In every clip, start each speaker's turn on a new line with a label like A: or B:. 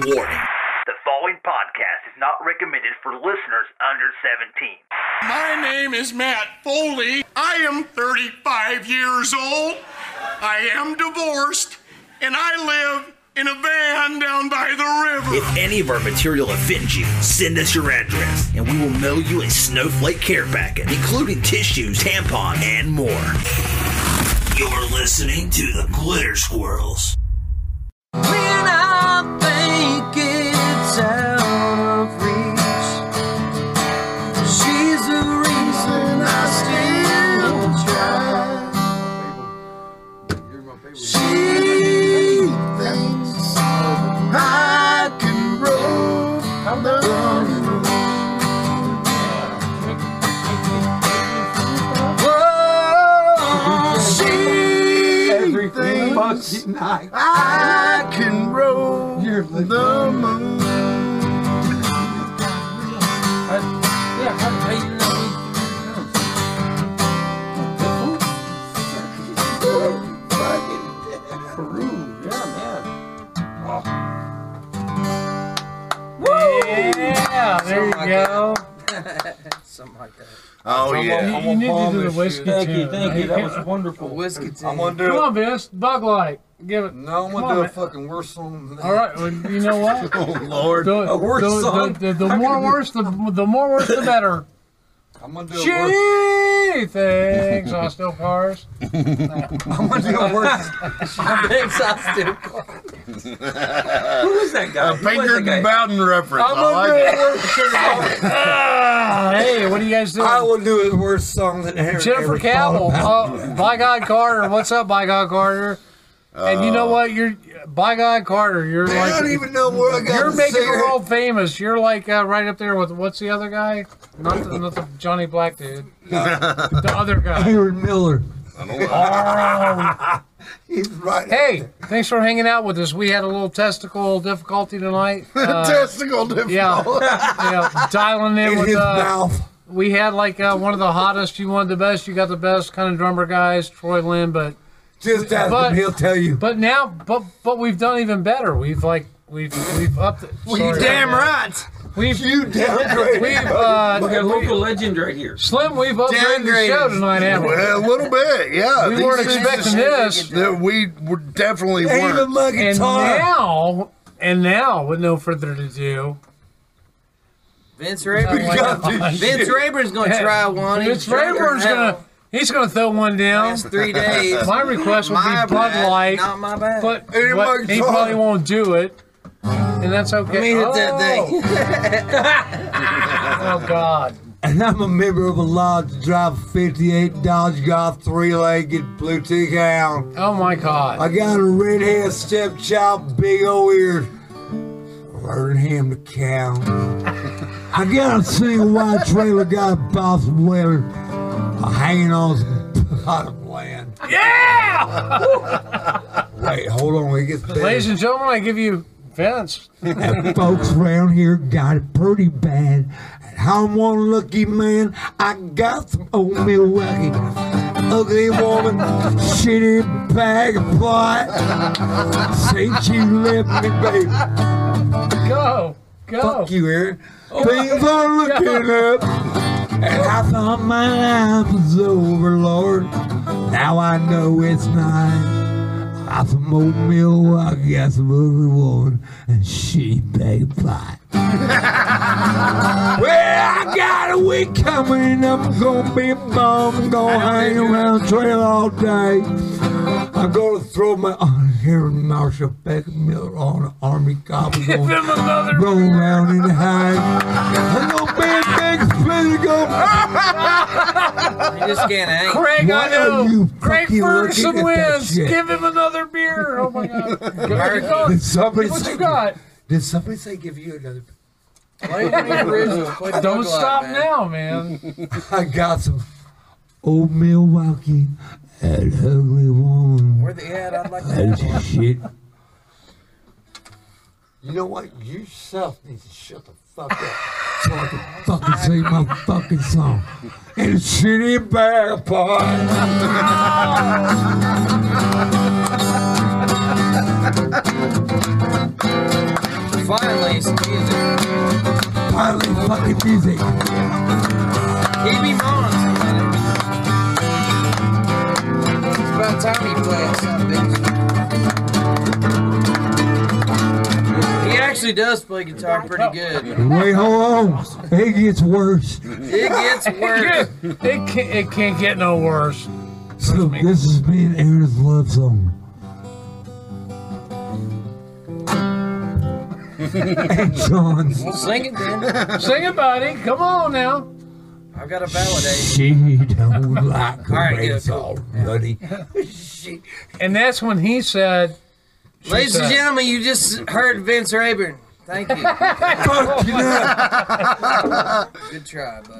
A: Warning. The following podcast is not recommended for listeners under 17.
B: My name is Matt Foley. I am 35 years old. I am divorced, and I live in a van down by the river.
A: If any of our material offends you, send us your address, and we will mail you a snowflake care packet, including tissues, tampon, and more. You're listening to the Glitter Squirrels.
C: When I think it's out of reach, she's the reason I still try. She thinks I can roll the I can roll the moon.
D: Yeah, there you go.
C: Something like that.
E: Oh, yeah.
D: You need to do the whiskey
F: Thank
D: tune.
F: you. That was wonderful.
C: Whiskey tea.
F: I'm gonna do
D: Come
F: it.
D: on, Vince. Bug Light. Give it.
F: No, I'm
D: Come
F: gonna
D: on,
F: do a
D: man.
F: fucking worse song than that.
D: All right. Well, you know what?
E: Oh, Lord.
F: A worse song?
D: The more worse, the more worse, the better.
F: I'm gonna do a worse.
D: She thinks I steal cars.
F: I'm gonna do a worse.
C: Thanks, I still
F: Who is that guy?
E: A Pinkerton and Bowden reference.
F: I'm
E: I
F: gonna
E: like
F: do
E: it.
F: a worse song.
D: Hey, what are you guys doing?
F: I will do a worse song than Harry
D: Jennifer
F: ever thought
D: Cavill.
F: about.
D: By God Carter. What's up, By God Carter? And you know what? You're By God Carter. You're
F: I
D: like
F: don't even know where I got
D: you're
F: to
D: making
F: sing
D: the
F: it.
D: world famous. You're like right up there with what's the other guy? Not the Johnny Black dude. The other guy.
F: Aaron Miller.
D: Oh.
F: He's right.
D: Hey, thanks for hanging out with us. We had a little testicle difficulty tonight.
E: Testicle difficult.
D: Yeah, dialing in
F: In
D: with
F: his mouth.
D: we had like one of the hottest. You wanted the best. You got the best kind of drummer guys, Troy Lynn.
F: Just ask
D: but-
F: him, he'll tell you.
D: But now, but we've done even better. We've upped it. Sorry.
C: damn right.
D: We've
F: You downgraded.
D: we've
G: We got a local legend right here.
D: Slim. We've upgraded the show tonight, haven't we?
E: Well, a little bit, yeah.
D: We
E: These
D: weren't
E: things
D: expecting
E: just-
D: this.
E: That we were definitely
F: Even
E: weren't.
F: my
D: And
F: guitar.
D: now, with no further ado,
C: Vince
F: We
C: Rayburn.
F: got this
C: Vince
F: shit.
C: Rayburn's gonna try one.
D: Vince
C: He's drunker
D: Rayburn's
C: now.
D: he's gonna throw one down.
C: Last 3 days.
D: My request would
C: My
D: be Bud
C: bad,
D: Light,
C: not my bad.
D: but
F: Ain't my
D: he
F: guitar.
D: probably won't do it, and that's okay.
C: Let me hit that thing.
D: Oh God.
F: And I'm a member of a lodge to drive a 58 Dodge Golf 3-legged Bluetooth hound.
D: Oh my God.
F: I got a redhead stepchild, big old ears. Learn him to count. I got a single white trailer, got a boss weather, hanging on some pot of land.
D: Yeah!
F: Wait, hold on, it gets better.
D: Ladies and gentlemen, I give you Vince.
F: And folks around here got it pretty bad. And I'm one lucky man. I got some old Milwaukee. Ugly woman, shitty bag of pot. Since you left me, baby.
D: Go.
F: Fuck you, Aaron. Things are looking up. And I thought my life was over, Lord. Now I know it's not. I some old Milwaukee, got some ugly woman, and she bag pot. Well, I got a week coming, I'm gonna be a bum, I'm gonna hang around the trail all day. I'm gonna throw my Aaron Marshall Beck Miller on an army cop. Go around in the high. I'm gonna be a big physical.
C: You just can't hang.
D: Craig, I
F: Why are
D: know.
F: you
D: Craig
F: fucking
D: Ferguson
F: looking at that
D: wins.
F: shit?
D: Give him another beer. Oh my God.
F: Did somebody
D: What
F: say?
D: you got?
F: Did somebody say give you another?
D: Don't stop now, man.
F: I got some old Milwaukee and ugly woman.
C: Where they at? I'd like to
F: That's
C: have one.
F: shit. You know what? You yourself need to shut the fuck up so I can fucking sing my fucking song. And a shitty bag of pot. my music.
C: Keep him on. It's about time he plays something. He actually does play guitar pretty good.
F: Wait, hold on. It gets worse.
C: It gets worse.
D: It can't get no worse.
F: So this is me and Aaron's love song. Hey, John.
C: Well, sing it then.
D: Sing it, buddy. Come on now.
C: I've got to validate.
F: She don't like the
C: All right,
F: way
C: good,
F: it's all bloody.
D: And that's when he said,
C: Ladies and gentlemen, you just heard Vince Rayburn. Thank you.
F: Fuck you know.
C: Good try, buddy.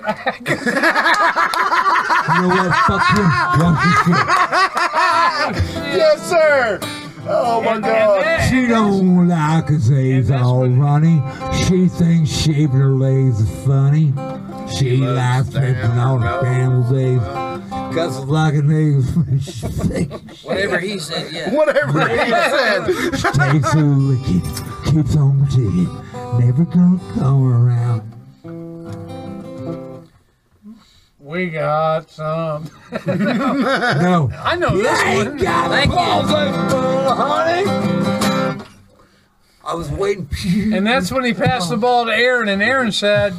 F: You know what? Fuck you. Watch your shit.
E: Yes, sir. Oh my God.
F: She don't like his A's all runny. She thinks shaving her legs is funny. She likes flipping on the camel's A's. Cause it's like an egg.
C: Whatever he said, yeah.
E: Whatever he said.
F: Takes a lick, keeps on ticking. Never gonna come around.
D: we got some.
F: No.
D: I know this one.
C: Thank you.
F: Honey. I was waiting.
D: And that's when he passed the ball to Aaron, and Aaron said,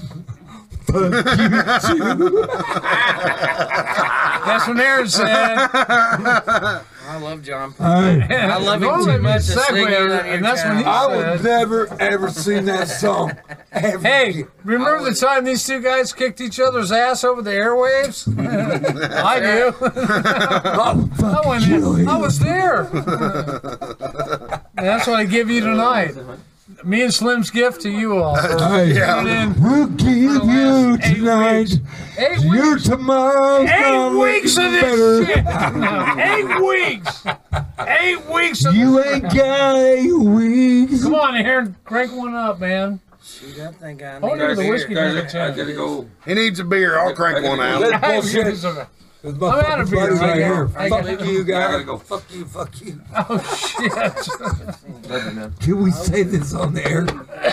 D: that's when Aaron said,
C: I love John.
F: Hey,
C: I love him
D: Don't
C: too
D: let me
C: much to
D: segue
C: sing it
D: over,
C: on your
D: and that's when he
C: channel.
F: I would never ever sing that song. Ever.
D: hey, remember the time these two guys kicked each other's ass over the airwaves? I do.
F: Oh, fuck
D: I went
F: you.
D: in. I was there. And that's what I give you tonight. Me and Slim's gift to you all.
F: Hey,
D: Tune in.
F: we'll give you
D: 8
F: tonight.
D: weeks. 8
F: Your
D: weeks.
F: tomorrow's
D: 8 weeks of
F: better.
D: this shit. No, 8 weeks. 8 weeks of
F: You
D: this.
F: ain't got 8 weeks.
D: Come on, Aaron, crank one up, man.
C: Shoot, I think I
D: Oh,
C: need
D: look
C: a
D: at the
C: beer.
D: whiskey
G: Guys,
D: drinking
G: I
D: champ.
G: gotta go.
E: He needs a beer. I'll crank one out.
F: Bullshit.
D: I'm out of beer.
F: Buddies right
D: I
F: here.
D: got-
F: Fuck you
G: I gotta
F: guys.
G: go.
F: Fuck you, fuck you.
D: Oh, shit.
F: Can we say this on the air?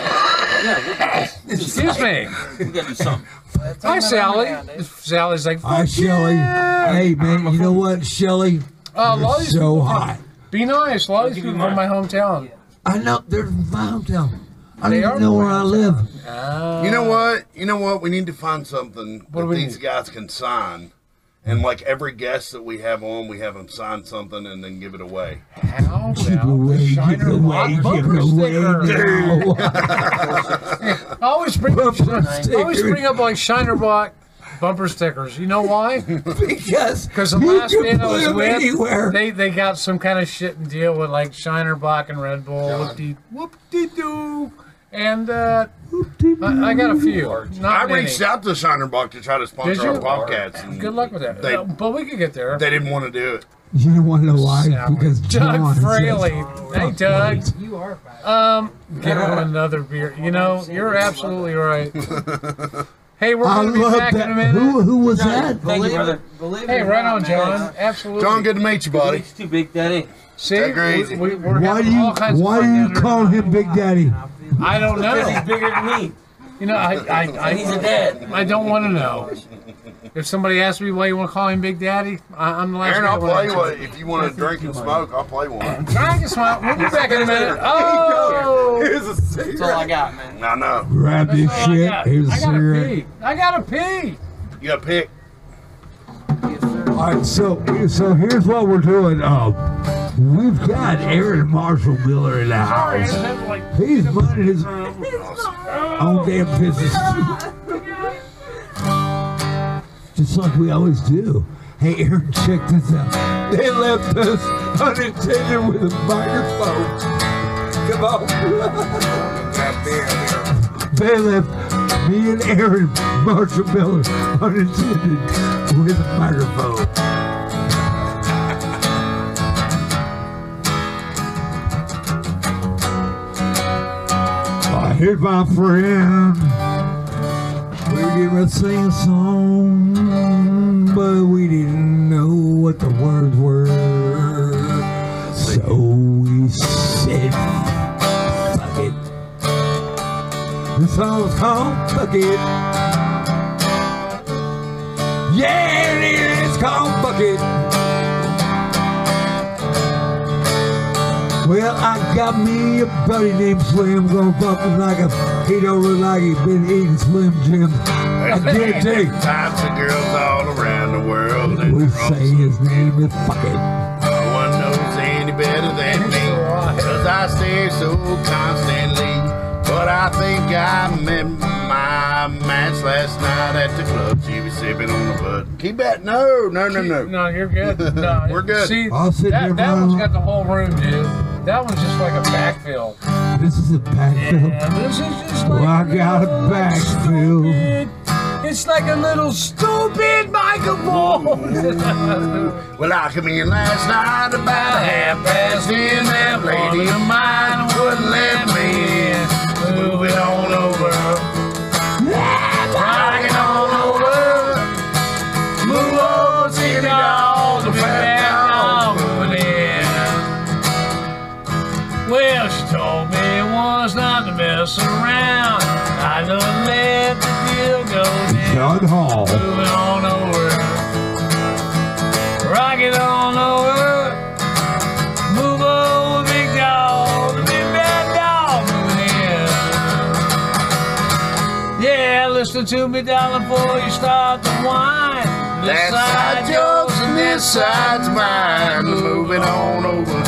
D: Excuse me.
G: We gotta do something.
D: Hi, Sally. Sally's like,
F: Hi,
D: fuck
F: Shelly.
D: yeah.
F: Hey, man, you know what, Shelly?
D: Lollie's
F: So
D: people-
F: hot.
D: Be nice. Lollie's people from my hometown.
F: I know, they're from my hometown. I
D: They
F: don't
D: are
F: even know where I live.
E: You know what? You know what? We need to find something
D: What do
E: that
D: we
E: these
D: need?
E: guys can sign. And like every guest that we have on, we have them sign something and then give it away.
D: How
F: Give
D: about
F: away,
D: the
F: give
D: Shiner
F: away,
D: Lock
F: give
D: bumper
F: away.
D: sticker?
F: now.
D: I always bring up,
F: Bumper
D: I always
F: sticker.
D: bring up like Shiner Block bumper stickers. You know why?
F: Because
D: Because the
F: you
D: last
F: can
D: band I
F: put
D: was
F: them
D: with,
F: anywhere.
D: they got some kind of shit and deal with like Shiner Block and Red Bull. Whoop-de-doo. And I got a few.
E: I
D: Not many.
E: reached out to Shinerbach to try to
D: Did
E: sponsor
D: you?
E: our Bobcats. And
D: Good luck with that.
E: They-
D: But we could get there.
E: They didn't want to do it.
F: You don't want to know why?
D: Sally.
F: Because
D: Doug
F: John
D: Fraley. Hey, Doug.
C: You are fine.
D: Give him another beer. You know, you're absolutely right. Hey, we're
F: I
D: going to be
F: love
D: back in a
F: that.
D: minute.
F: Who was that?
G: Thank you, brother.
D: Hey, right on, John. Absolutely.
E: John, good to meet you, buddy.
G: It's too big, Daddy.
D: See,
E: Take her easy.
D: we're
F: Why do
D: having all
F: you
D: kinds of
F: why
D: fun
F: do you
D: down there.
F: call him Big Daddy?
D: I don't
G: Because he's
D: know.
G: bigger than me.
D: You know,
G: And he's a dad.
D: I don't want to know. If somebody asks me why you want to call him Big Daddy, I'm the last
E: Aaron,
D: guy
E: I'll
D: to wanna
E: play
D: answer.
E: one. If you want to drink and smoke, I'll play one.
D: Try to smile. We'll be back in a minute. Oh!
C: That's all I got, man.
E: I know.
F: Grab this
D: That's all I
F: shit.
D: got.
F: Here's a
D: I gotta
F: cigarette.
D: pee. I gotta pee.
E: You got to pick.
F: All right, so here's what we're doing. We've got Aaron Marshall Miller in the
D: Sorry, I
F: house.
D: just had to, like,
F: He's minding his own damn business, just like we always do. Hey, Aaron, check this out. They left us unattended with a microphone. Come on. They left me and Aaron Marshall Miller unattended with a microphone. Here's my friend. We were getting ready to sing a song, but we didn't know what the words were. So we said, fuck it. Let's song's called Bucket. Yeah, it's called Bucket. Well, I got me a buddy named Slim, gonna fuck him like he don't look like he been eating Slim Jim. I guarantee.
E: Types of girls all around the world. And
F: We say his name is Bucket.
E: no one knows any better than me, 'cause I stay so constantly. But I think I met my match last night at the club. She was sipping on the bud. Keep that. No.
D: No, you're good. No,
E: We're good.
D: See,
F: I'll sit there,
D: that
F: Brian.
D: one's got the whole room, dude. That one's just like a backfill.
F: This is a backfill.
D: Yeah, this is just like
F: Well, I got a
D: little
F: backfill.
D: stupid- It's like a little stupid microphone.
E: Well, I come in last night about 10:30. That lady of mine wouldn't let me in. Move it on over. Rock it on over. Move over, see the dog, the fat dog moving in.
D: Well, she told me once not to mess around. I don't let the deal go down.
F: John Hall.
D: Moving on over. Rock it on over. Move over, big dog. The big bad dog moving in. Yeah, listen to me, darling, before you start to whine.
E: That side yours and this side's mine. Moving on over.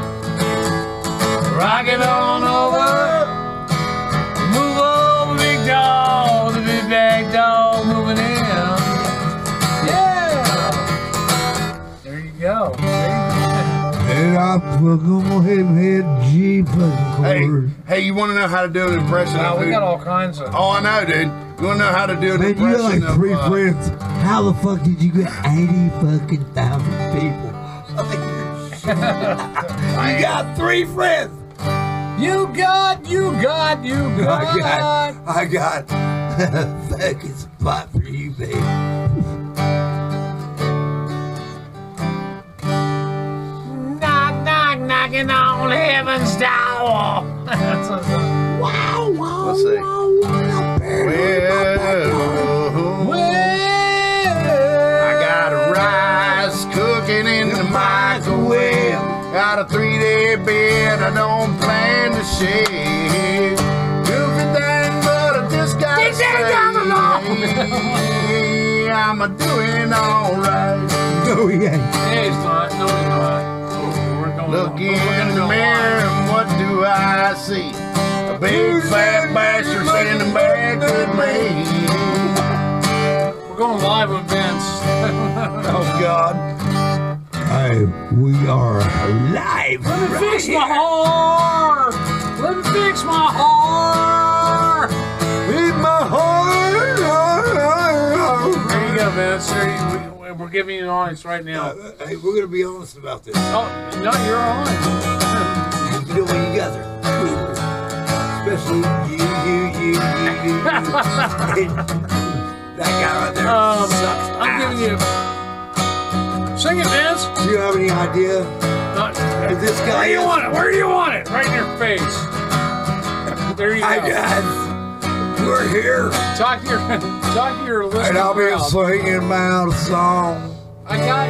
D: Rock it on over. Move over, big dog. The big bad dog moving in. Yeah. There you go.
F: And I plug on him head G fucking
E: Hey,
F: chord.
E: hey, you want to know how to do an impression
D: Wow,
E: of
D: we
E: who?
D: got all kinds of.
E: Oh, I know, dude. You want to know how to do an
F: Man, you got
E: impression
F: like 3
E: of
F: friends. How the fuck did you get 80 fucking thousand people? You got 3 friends.
D: You got.
F: I got a fucking spot for you, baby.
D: Knock, knocking on heaven's door.
F: Wow, wow,
E: Let's see.
F: wow, wow.
E: Well, I got a rice cooking in the microwave. Got a 3-day bed I don't plan to shave. Goofy thing, but I just gotta say, I'm doing alright.
F: No, he ain't.
D: Yeah, he's not. No, he's not. We're going
E: Look
D: we're
E: in
D: gonna
E: the
D: go
E: mirror and what do I see? A big fat bastard standing back at me.
D: live. We're going live with Vince.
E: Oh God.
F: Hey, we are live.
D: Let me fix my heart. Let me fix my heart.
F: In my heart.
D: There you go, Vince. There we're giving you an audience right now.
F: Hey, we're gonna be honest about this.
D: Oh, no, you're on.
F: You know what you guys are, especially you. That guy right there sucks.
D: I'm giving you. Sing it, Vince.
F: Do you have any idea who this guy
D: Where do you
F: is?
D: want it? Where do you want it? Right in your face. There you go.
F: Hi guys, we're here,
D: Talk to your listening
F: and I'll be
D: crowd.
F: singing my song.
D: I got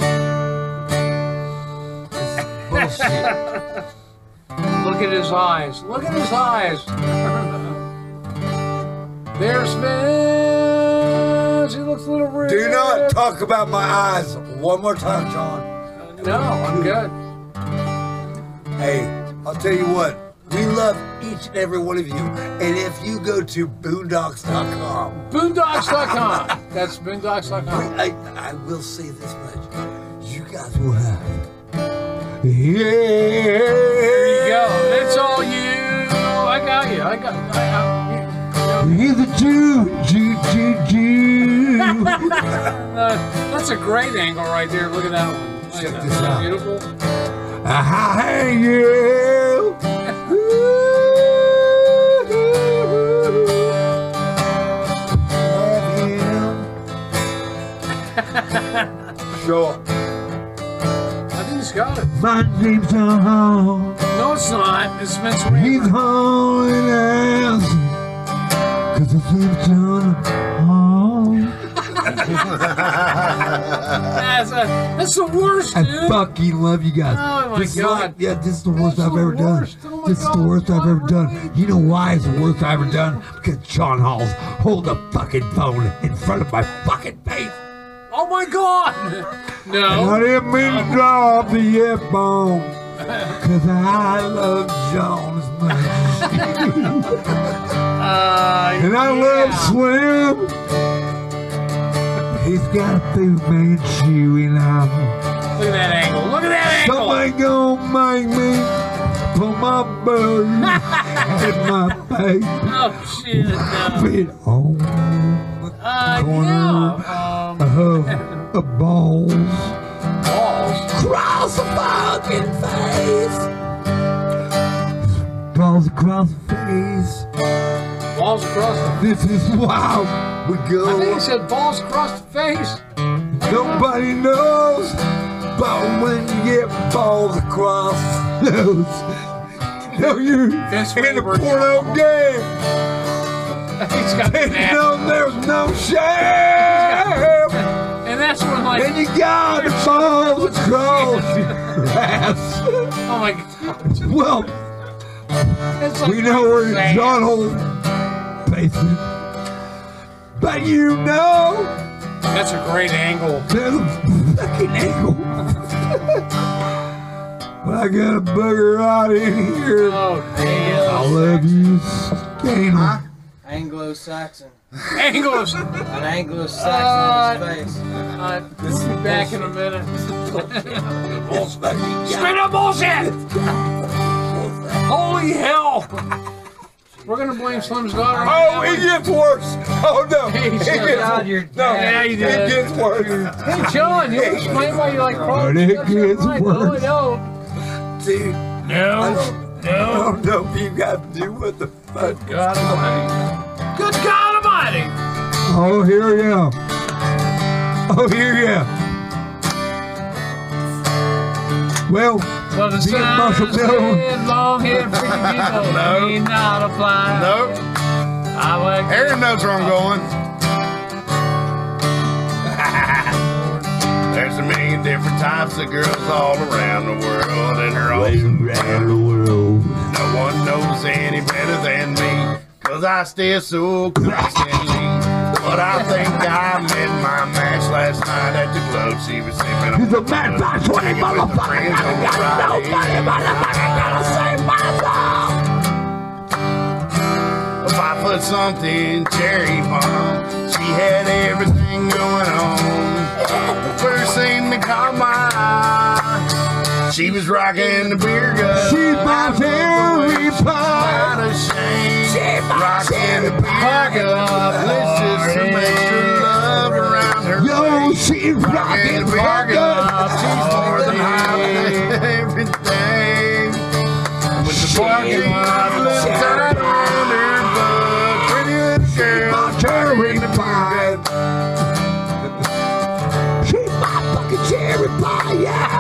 D: you.
F: Bullshit.
D: Look at his eyes. Look at his eyes. There's Vince. He looks a little rude.
F: Do not talk about my eyes one more time, John.
D: No, I'm good.
F: Hey, I'll tell you what. We love each and every one of you. And if you go to boondocks.com,
D: Boondocks.com. That's boondocks.com.
F: I will say this much. You guys will have. Yeah.
D: There you go. It's all you. I got you.
F: He's a Jew.
D: That's a great angle right there. Look at that one.
F: Check
D: Isn't
F: this
D: that
F: out.
D: beautiful?
F: Hey, you. Sure.
D: I think he's got it.
F: My name's John.
D: No, it's not. It's Vince
F: He's
D: Raver.
F: hauling ass. 'Cause I think John,
D: That's the worst,
F: I
D: dude.
F: fucking love you guys.
D: Oh, my
F: This is
D: God.
F: like- yeah, this is the worst
D: That's
F: I've
D: the
F: ever done.
D: worst. Oh, my
F: This is the
D: God,
F: worst I've
D: John,
F: ever done.
D: please.
F: You know why it's the worst I've ever done? Because John Hall's holding the fucking phone in front of my fucking face.
D: Oh my God!
F: And
D: No.
F: I didn't mean to drop the F-bomb. Because I love John as much. And I love Slim. He's got a food man chewing on.
D: Look at that angle. Look at that angle.
F: Somebody gonna make me put my belly in my face.
D: Oh shit! No.
F: Fit on
D: Yeah.
F: a balls.
D: Balls.
F: Cross the fucking face. Balls across the face.
D: Balls across the.
F: This is why we
D: I think
F: go.
D: he said balls across the face.
F: Nobody knows about when you get balls across the nose. No, you're
D: Vince
F: in a
D: Wilburn.
F: porno game.
D: He's got
F: And
D: that.
F: no, there's no shame.
D: And that's when like.
F: And you got the balls across your ass.
D: Oh my God.
F: Well,
D: It's like
F: we know where
D: Sam.
F: John Hole's basement. But you know,
D: That's a great angle.
F: there's a fucking angle. But I got a bugger out in here.
D: Oh
F: I
D: damn.
F: love you, Scanner.
C: Anglo-Saxon.
D: Angles.
C: An Anglo-Saxon in his face.
D: We'll be back in a minute. Straight up bullshit! Holy hell! We're gonna blame Slim's daughter.
F: Oh, it gets worse. Oh no,
D: Hey,
F: it gets
D: shut
C: God,
F: worse.
C: you're
F: No,
D: Yeah, you
F: it
D: did.
F: gets worse.
D: Hey, John, you explain why you like crawling.
F: But it gets
D: No, I
F: worse.
D: don't.
F: Dude,
D: No.
F: I don't know if you got to do what the fuck.
D: God Almighty. Good God Almighty!
F: Oh, here we go. Oh, here we go. Well,
D: Well, the
F: Being
D: sign
F: Marshall Bill.
D: said long hair freaky people
E: No.
D: may not apply.
E: Nope.
D: I would.
E: Aaron knows where I'm going. There's a million different types of girls all around the world, and they're all
F: around the world.
E: no one knows any better than me, 'cause I stay so constantly. But I think I met my match last night at the club. She was sipping on
F: He's a man by 20 motherfucker. I got nobody motherfucker gotta save myself.
E: A 5 foot something cherry bomb. She had everything going on. The first thing that caught my eye, she was rocking the beer gut.
F: She's my cherry pie.
E: Not ashamed. Rocking the beer gut. Let's just some extra love around her.
F: Yo,
E: waist.
F: she's rocking
E: Rocking the beer
F: fucking
E: gut. She's more than half everything. With the parking lot tied around her butt. Pretty little girl.
F: my cherry pie. She's my fucking cherry pie,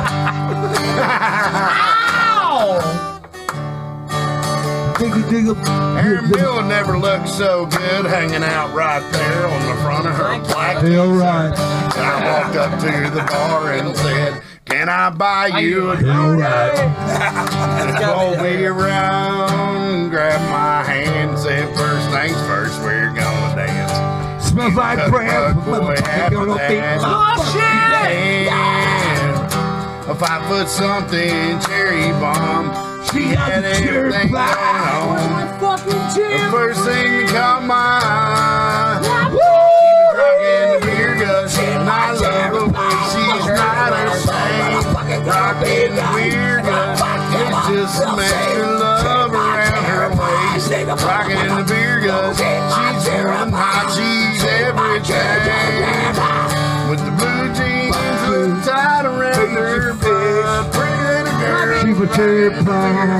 F: yeah. Digga, digga.
E: Aaron Bill never looked so good hanging out right there on the front of her black
F: Hell right.
E: And I walked up to the bar and said, "Can I buy you a
F: Hell
E: drink?"
F: right.
E: And he pulled me around, grabbed my hand, and said, "First things first, we're gonna dance."
F: Smells like
E: Cut
F: bread.
E: the boy half
F: Motherfucker,
E: of
F: don't think
E: that.
F: my fucking day.
E: And a 5 foot something cherry bomb. She had everything going on.
D: My fucking
E: The
D: chair.
E: first thing that caught my eye, rocking the beer gut, and I love the way she's not ashamed. Rocking the beer gut, it's just some extra love around her waist. Rocking the beer gut, she's wearing hot cheese every time. With the blue jeans look tied around her butt, pretty little girl.
F: She's a cherry pie.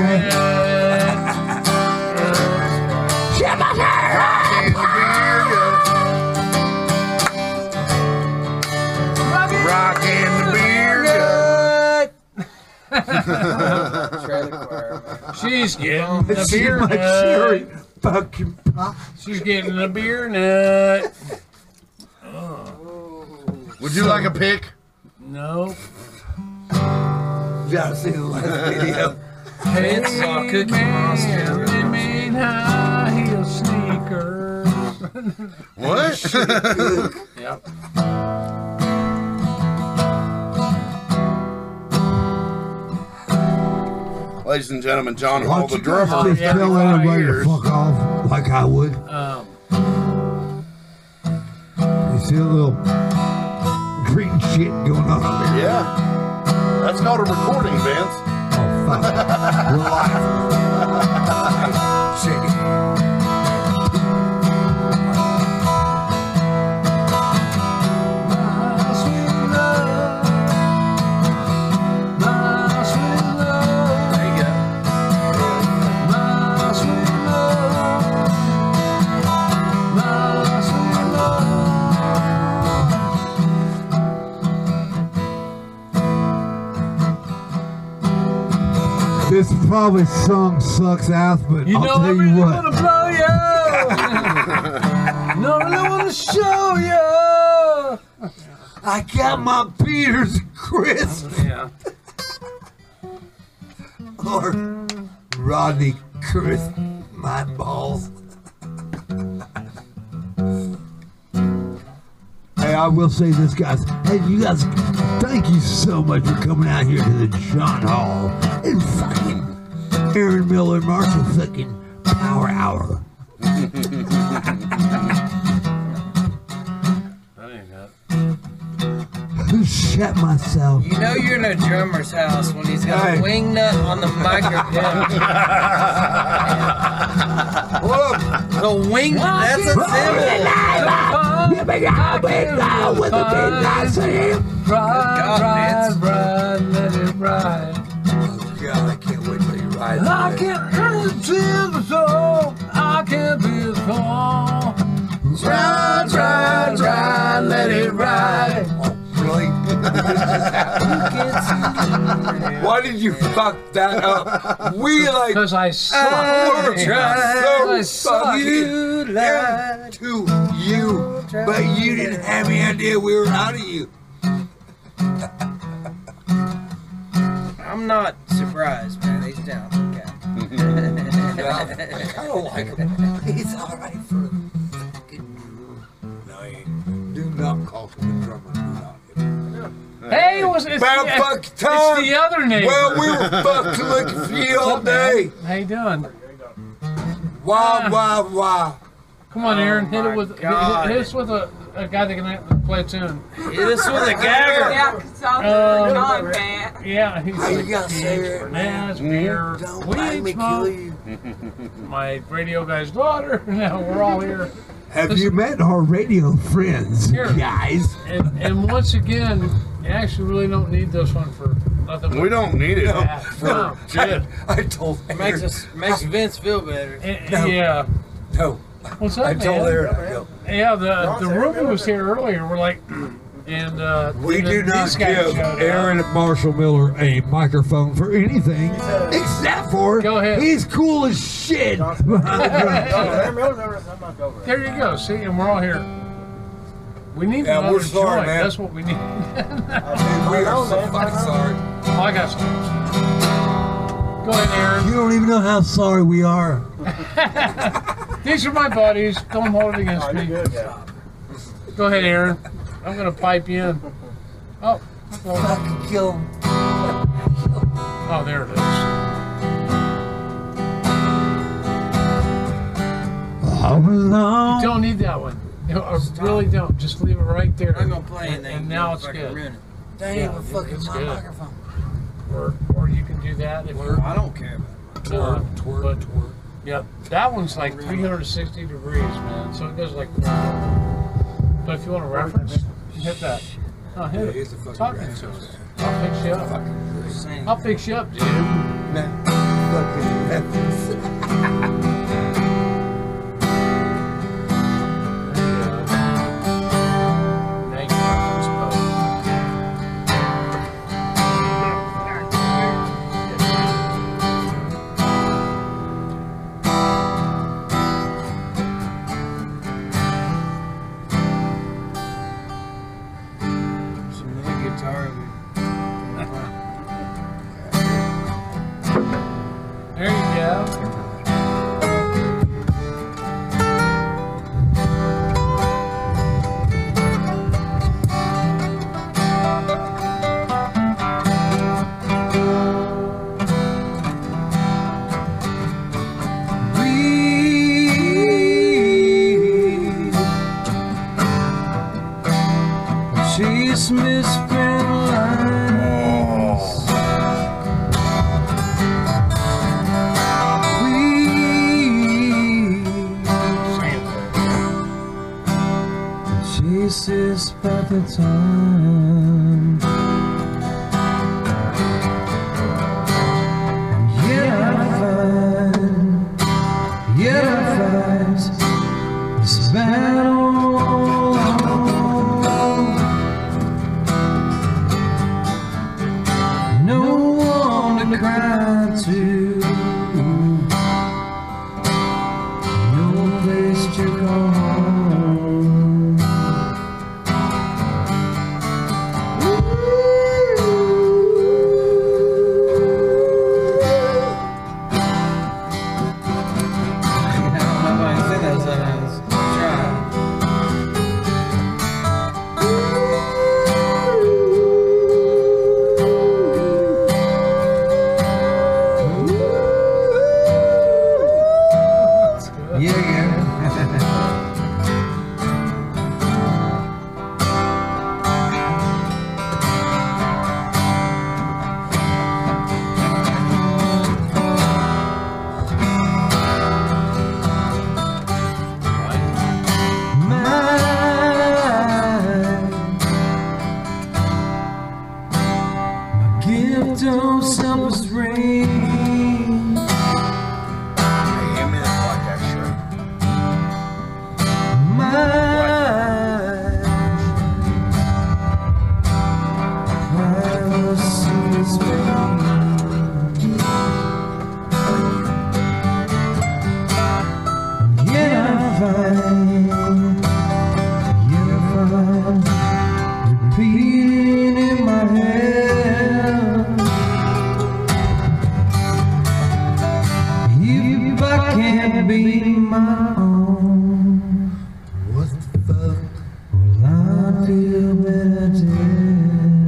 E: Rocking the beer gut. Rocking the beer gut.
D: She's getting the
F: She's
D: beer
F: my
D: gut.
F: cherry fucking pie.
D: She's getting a beer nut.
E: Would you like a pick?
D: No.
F: You gotta see the last video.
D: Hey,
C: It's all Cookie
D: man,
C: Monster.
D: they made high heel sneakers.
E: What?
D: Yep.
E: Ladies and gentlemen, John
F: Why
E: Hall,
F: don't
E: the
F: you guys
E: drummer.
F: just
D: Yeah,
F: tell
D: right
F: everybody
E: here.
F: to fuck off like I would? You see a little green shit going on over here?
E: Yeah. That's called a recording, Vince.
F: Oh, fuck. We're live. Shake it.
D: My sweet love, my sweet love,
C: There you go.
D: my sweet love, my sweet love.
F: This probably song sucks ass, but
D: You know
F: I'll
D: I
F: tell
D: really
F: you
D: wanna
F: what.
D: blow you. No, I really wanna show you.
F: I got my Peter's crisp
D: Yeah.
F: or Rodney crisp my balls. Hey, I will say this, guys. Hey, you guys, thank you so much for coming out here to the John Hall and fucking Aaron Miller and Marshall fucking Power Hour.
D: That ain't it.
F: Shut myself.
C: You know you're in a drummer's house when he's got
F: Hey.
C: a wing nut on the microphone. The wing nut, that's a symbol.
F: With the midnight Sam.
D: Ride,
C: God,
D: ride,
C: Vince.
D: ride, let it ride.
F: Oh God, I can't wait till you ride.
D: I can't feel the soul. I can't feel the soul.
E: Ride, ride, ride, let it ride.
F: Really? Why did you fuck that up? We like
D: Because I suck.
F: were
D: I
F: so
D: suck.
F: fucking into you, but you didn't have any idea we were out of you.
C: I'm not surprised, man. He's down. Okay.
F: I don't like him. He's alright for a fucking. No, he ain't. Do not call him a drummer. Do not.
D: Hey, it's
F: About fuck
D: it's
F: time.
D: the other neighbor.
F: Well, we were fucking looking for you all day.
D: How you doing?
F: Wah, wah, wah.
D: Come on, Aaron. Hit
C: my
D: it with
C: God.
D: hit us with a guy that can play a tune.
C: Hit us with a gagger.
H: Yeah, because I'm a John fan.
D: Yeah, he's
F: How you got there?
D: man's beer.
F: Don't
D: We
F: make
D: ain't
F: me kill
D: smoke.
F: you.
D: My radio guy's daughter. Now we're all here.
F: Have you met our radio friends,
D: Here.
F: guys?
D: And once again, you actually really don't need this one for nothing.
E: We don't need it.
D: No.
E: Shit.
F: I told Aaron.
C: Makes Vince feel better.
F: No.
D: Yeah.
F: No.
D: What's up,
F: I told
D: man?
F: Aaron. I go,
D: Yeah, the roomie was here earlier. We're like, and
F: we
D: then
F: do not
D: these guys
F: give
D: showed up.
F: Aaron Marshall Miller a microphone for anything except for
D: Go ahead.
F: he's cool as shit. behind the drum.
D: There you go. See, and we're all here. We need
F: Yeah,
D: another
F: we're sorry,
D: joint.
F: man.
D: That's what we need.
F: We are so fucking sorry.
D: Oh, I got some. Go ahead, Aaron.
F: You don't even know how sorry we are.
D: These are my buddies. Don't hold it against me. Go ahead, Aaron. I'm gonna pipe you in. Oh, well,
F: Fucking kill him.
D: oh, there it is.
F: All alone.
D: Don't need that one. No, I really don't. Just leave it right there.
C: I'm gonna play anything.
D: And now it's
C: fucking
D: good.
C: ruin it.
F: That
D: Yeah,
F: ain't even fucking
D: it's
F: my
D: good.
F: microphone.
D: Or you can do that if you're.
C: I don't care about
D: Twerk. Yep, that one's like 360 degrees, man. So it goes like. But if you want a reference, hit that. Oh, hit
F: Here's
D: it.
F: the fucking
D: Talking to us. I'll fix you up.
C: it. Saying,
D: I'll fix you up, dude.
F: Fucking reference.
D: Make reference post.
F: Chase misspent lines. Chase is about the time. And yet I fight this battle. Cry to, no place to go home. I don't know if I can say that sometimes. Try. Gift of summer's rain.
E: Hey, man, like that shirt.
F: Privacy's rain. Yeah, I find repeating in my head. If I can't be my own, what the fuck will I feel better dead?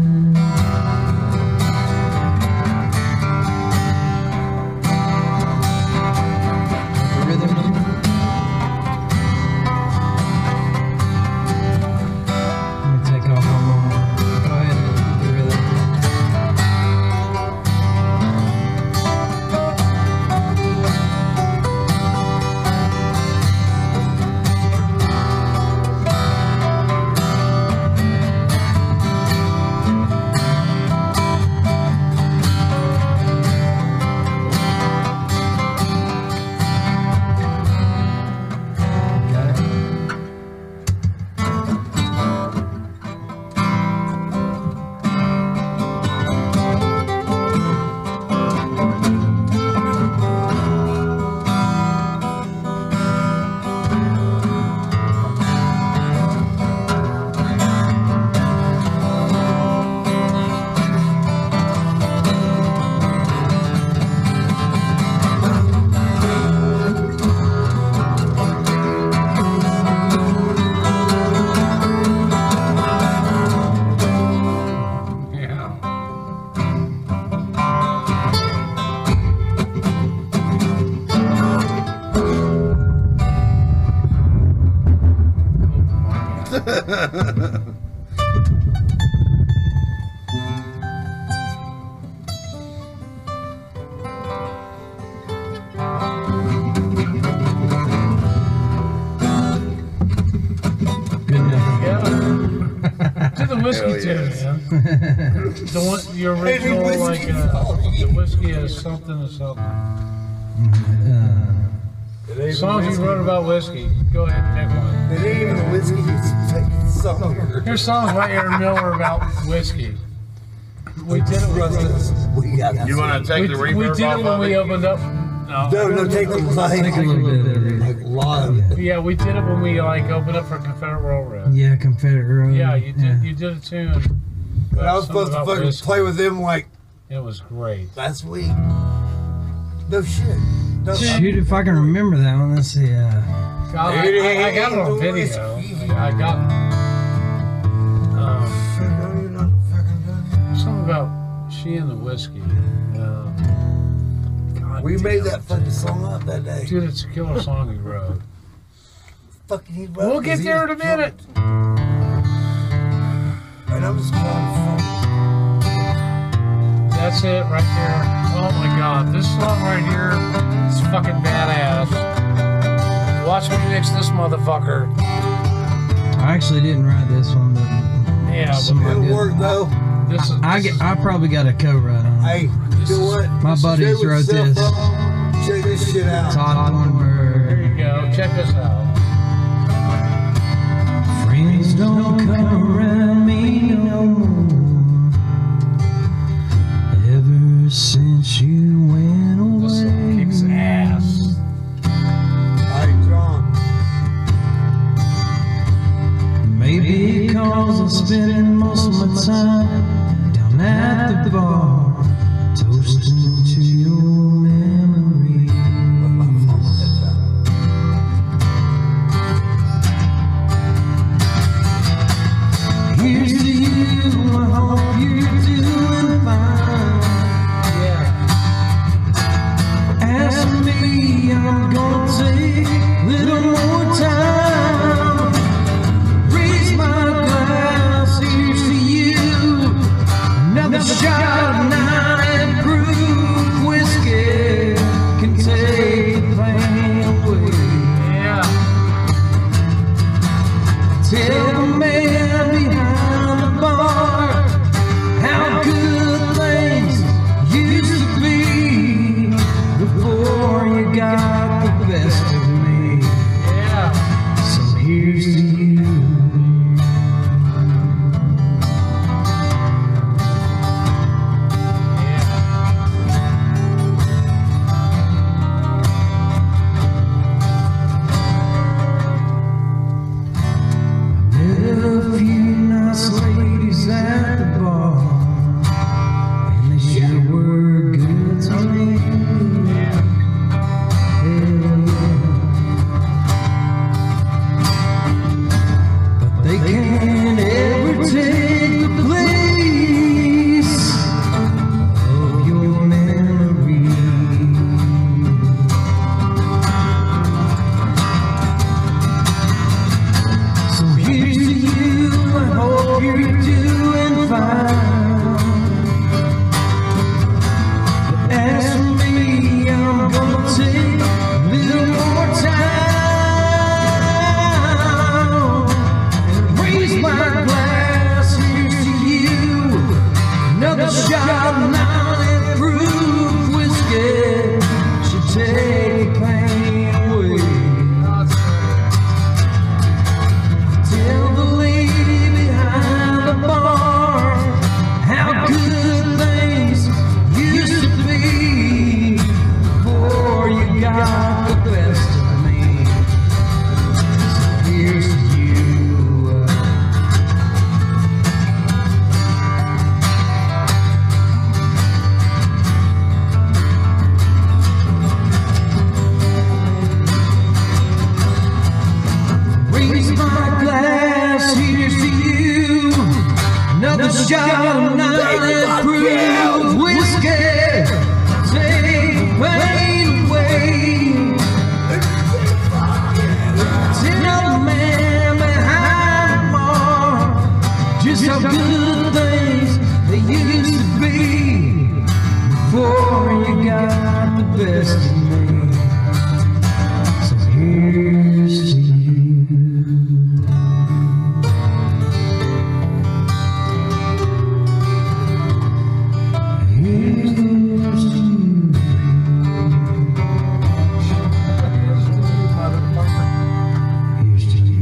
D: Whiskey too, man. The original, like, the whiskey is something or something. Songs you wrote about whiskey. Go ahead and pick one.
I: It ain't even whiskey, it's something.
D: Here's songs by Aaron Miller about whiskey. We did it with
E: You want to take the reverb
D: We did it when we opened up.
I: No, take the like a lot of it.
D: Yeah, we did it when we like opened up for Confederate Railroad.
F: Yeah, Confederate Railroad.
D: Yeah, you did a tune.
I: But I was supposed to fucking play with them like
D: it was great.
I: last week. No shit.
C: Shoot, if I can remember that one. Let's see.
D: God, I got it on video. I got something about she and the whiskey. God,
I: We made that fucking song up that day.
D: dude, it's a killer song he wrote.
I: Fucking he wrote.
D: We'll get there in a minute.
I: And I'm just calling
D: That's it right there. Oh my God, this song right here is fucking badass. Watch me mix this motherfucker.
C: I actually didn't write this one, but
D: Yeah,
C: somebody
I: It'll
C: did.
I: work though.
D: this is.
C: I probably got a co-write on it.
I: Hey, do what?
C: My buddies
I: Stay with
C: wrote
I: yourself,
C: this.
I: bro. Check this shit out.
C: Todd
D: There
C: Thornburg.
D: you go. Check this out.
C: Friends don't come around me no more. Ever since you went
D: This song kicks
C: away.
D: ass.
I: Hey, John.
C: Maybe because I'm spending most of my time down at the bar, toasting to your memories. Here's to you, I hope you're doing fine.
D: Yeah.
C: As for me, I'm gonna take a little more time. Raise my glass, here's to you. Another shot of 9 proof whiskey can take the pain away.
D: Yeah.
C: Tell the man behind the bar how good things used to be before you got the best of me.
D: Yeah.
C: So here's to you. Met a few nice ladies at the bar, and they sure were good to me. Hell yeah. But they can't ever take the place of your memory. So here's to you, I hope you're doing fine. But as for me, I'm gonna take a little more time and raise my glass. Here's to you, another shot of 9 proof whiskey should take the pain away. Tell the lady behind the bar how good things used to be before you got the best of me. So here's to you. Raise my glass, here's to you. Another shot of 9 proof whiskey. Take the pain away. Tell the man behind the bar just how good things they used to be before you got the best of me. So here's to you. Here's to you. Here's to you.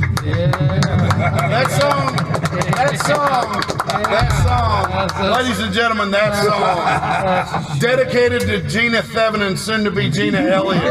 E: That song, ladies and gentlemen, that song, dedicated to Gina Thevin and soon to be Gina Elliott.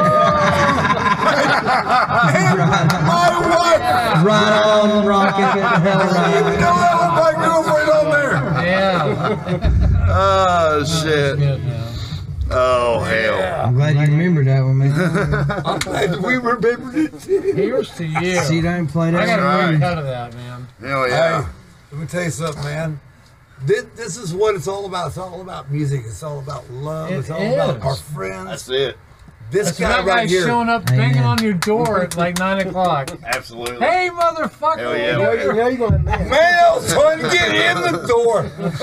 I: My wife!
C: Right on, rocket, hell
I: I didn't even know
C: right.
I: that was my girlfriend on there.
D: Yeah.
E: Oh, shit.
D: Good now.
E: Oh, hell.
I: I'm glad you remembered that one, man.
F: I'm glad we remembered it.
D: Here's to you.
I: See, I didn't play
D: I got
I: that.
D: a
E: right.
D: ring cut of that, man.
E: Hell yeah.
F: Hey, let me tell you something, man. This is what it's all about. It's all about music. It's all about love. It's all about our friends.
E: That's it.
F: This
D: That's
F: guy
D: that guy
F: right here.
D: showing up,
I: Hey,
D: banging
I: man.
D: on your door at like 9 o'clock.
E: Absolutely.
D: Hey, motherfucker!
E: Hell yeah.
F: Now you're gonna Male trying to get in the door.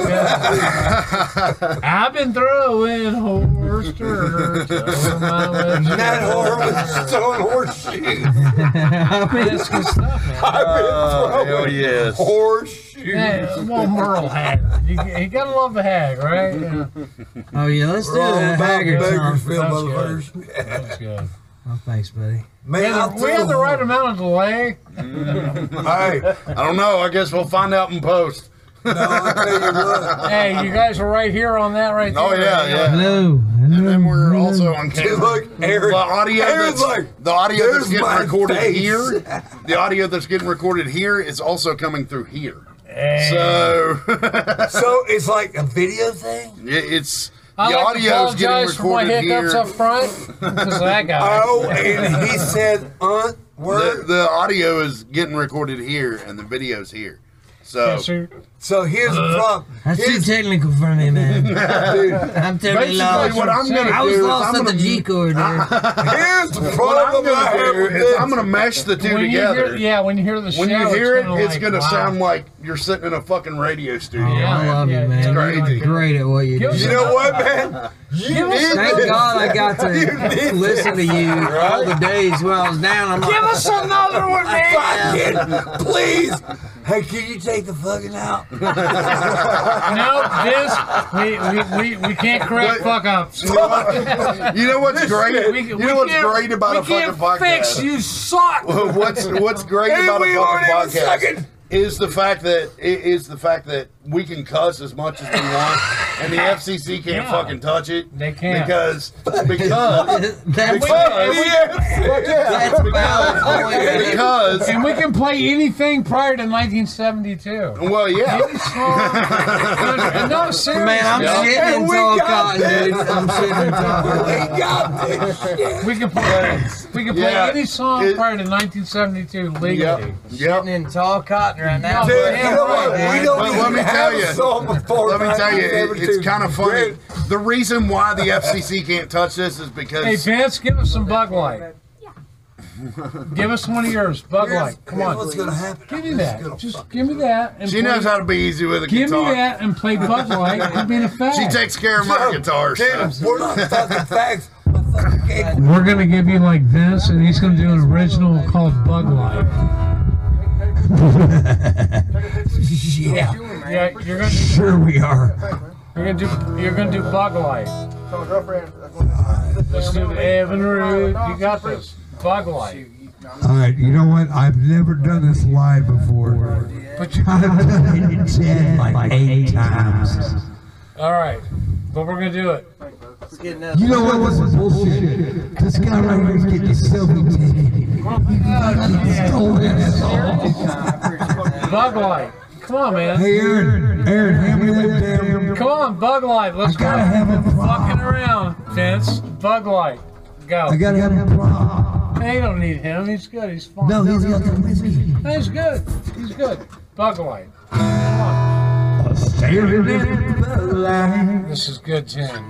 D: I've been throwing horse dirt over my way.
F: That whore was throwing horseshoes.
D: That's good stuff, man.
F: I've been
E: hell
F: throwing
E: yes.
F: horseshoes.
D: Hey, well, Merle had it. You gotta love the hag, right? Yeah.
I: Oh, yeah, let's do
F: We're all
I: that
F: about
I: Haggard song.
F: Bakersfield,
D: That's
F: motherfuckers.
D: That's good.
I: Oh, thanks, buddy.
F: Man,
D: We had the right amount of delay.
F: Hey,
E: I don't know. I guess we'll find out in post.
F: no, I tell you what.
D: Hey, you guys are right here on that right there.
E: Oh, yeah, yeah.
I: Hello.
E: And then we're also on camera.
F: Look, Aaron.
E: The audio
F: Aaron's
E: that's,
F: like,
E: the audio that's
F: "There's
E: getting
F: my
E: recorded
F: face."
E: here, the audio that's getting recorded here is also coming through here. So
F: So it's like a video thing?
E: it's
D: I
E: the
D: like to
E: audio's getting
D: apologize for my
E: recorded
D: hiccups
E: here.
D: up front because of that guy.
F: Oh, and he said, word.
E: The audio is getting recorded here and the video's here. So
D: Yeah, so
F: So here's the problem.
I: That's too
F: Here's,
I: technical for me, man.
F: dude,
I: I'm totally
E: basically
I: lost.
E: what I'm gonna
I: I was
E: do is
I: lost
E: I'm
I: at the
E: gonna
I: G chord there.
F: here's the
E: what I'm
F: problem I
E: gonna
F: have
E: do
F: with
E: is
F: this.
E: I'm gonna mesh the two
D: when you
E: together.
D: hear, when you hear the show,
E: When you hear it, it's
D: like,
E: gonna
D: wow.
E: sound like you're sitting in a fucking radio studio.
D: Yeah.
I: I love you, man.
D: it's
I: You're
E: crazy.
I: great at what you do.
D: Give us
F: You know what, man? You need
I: Thank
F: this.
I: God I got to listen to you all the days when I was down. I'm like,
D: Give us another one, man.
F: Fucking, please. Hey, can you take the fucking out?
D: No, this we can't correct fuck ups.
E: You know what's great? You know what's great about a fucking podcast?
D: Fix you suck.
E: What's great
F: Hey,
E: about a
F: we
E: fucking
F: aren't even
E: podcast
F: sucking.
E: is the fact that we can cuss as much as we want, and the FCC can't
D: Yeah.
E: fucking touch it.
D: They can't.
E: because
I: that's
E: Because-
I: valid.
E: because
D: And we can play anything prior to 1972.
E: well, yeah.
D: Any song. No, seriously.
I: Man, I'm
E: Yeah.
I: shitting
F: Hey,
I: in
F: we
I: tall
F: got
I: cotton,
F: this.
I: dude. I'm shitting in tall cotton.
F: We got this shit.
D: We can play. We can play
E: Yeah,
D: any song
E: it-
D: prior to 1972 legally.
E: Yep.
I: Shitting in tall cotton right now.
D: No,
F: Dude,
D: but
F: you know what?
I: man.
F: We don't
E: But
F: even
E: let me
F: have
E: tell
F: a
E: you-
F: song before
E: Let me tell you, it's
F: 1972.
E: kind of funny. The reason why the FCC can't touch this is because
D: Hey, Vince, give us some Bug Light. Give us one of yours, Bug Light. Come
F: Here's
D: on.
F: what's gonna happen.
D: Give me
F: This is
D: that.
F: gonna
D: Just
F: fuck
D: give me that. And
E: she knows how to be easy with a
D: Give
E: guitar.
D: me that and play Bug Light and be in effect.
E: She takes care of my guitar
F: Damn,
E: stuff.
F: we're not fucking facts. My fucking cake.
D: We're gonna give you like this, and he's gonna do an original called Bug Light.
F: Yeah.
D: Yeah, you're gonna
F: Sure we are.
D: you're gonna do Bug Light. Let's do Evan Root. You got this. Bug Light.
F: All right, you know what? I've never done this live before.
D: But you.
F: I've done it in 10 like 8 times.
D: All right, but we're gonna do it.
F: You know what was bullshit? This guy right here is getting his selfie taken. He stole that song.
D: Bug Light. Come on, man.
F: Hey, Aaron, hand me that damn.
D: Come on, Bug Light. Let's
F: I gotta
D: go.
F: have a
D: Fucking
F: prop.
D: around, Vince. Bug Light. Go.
F: I gotta have a prop.
D: Hey, you don't need him. He's good. He's fine.
F: No, he's got the whiskey.
D: He's good. He's good. Bug Light. Come on.
F: Staring at the light.
D: This is good, Tim.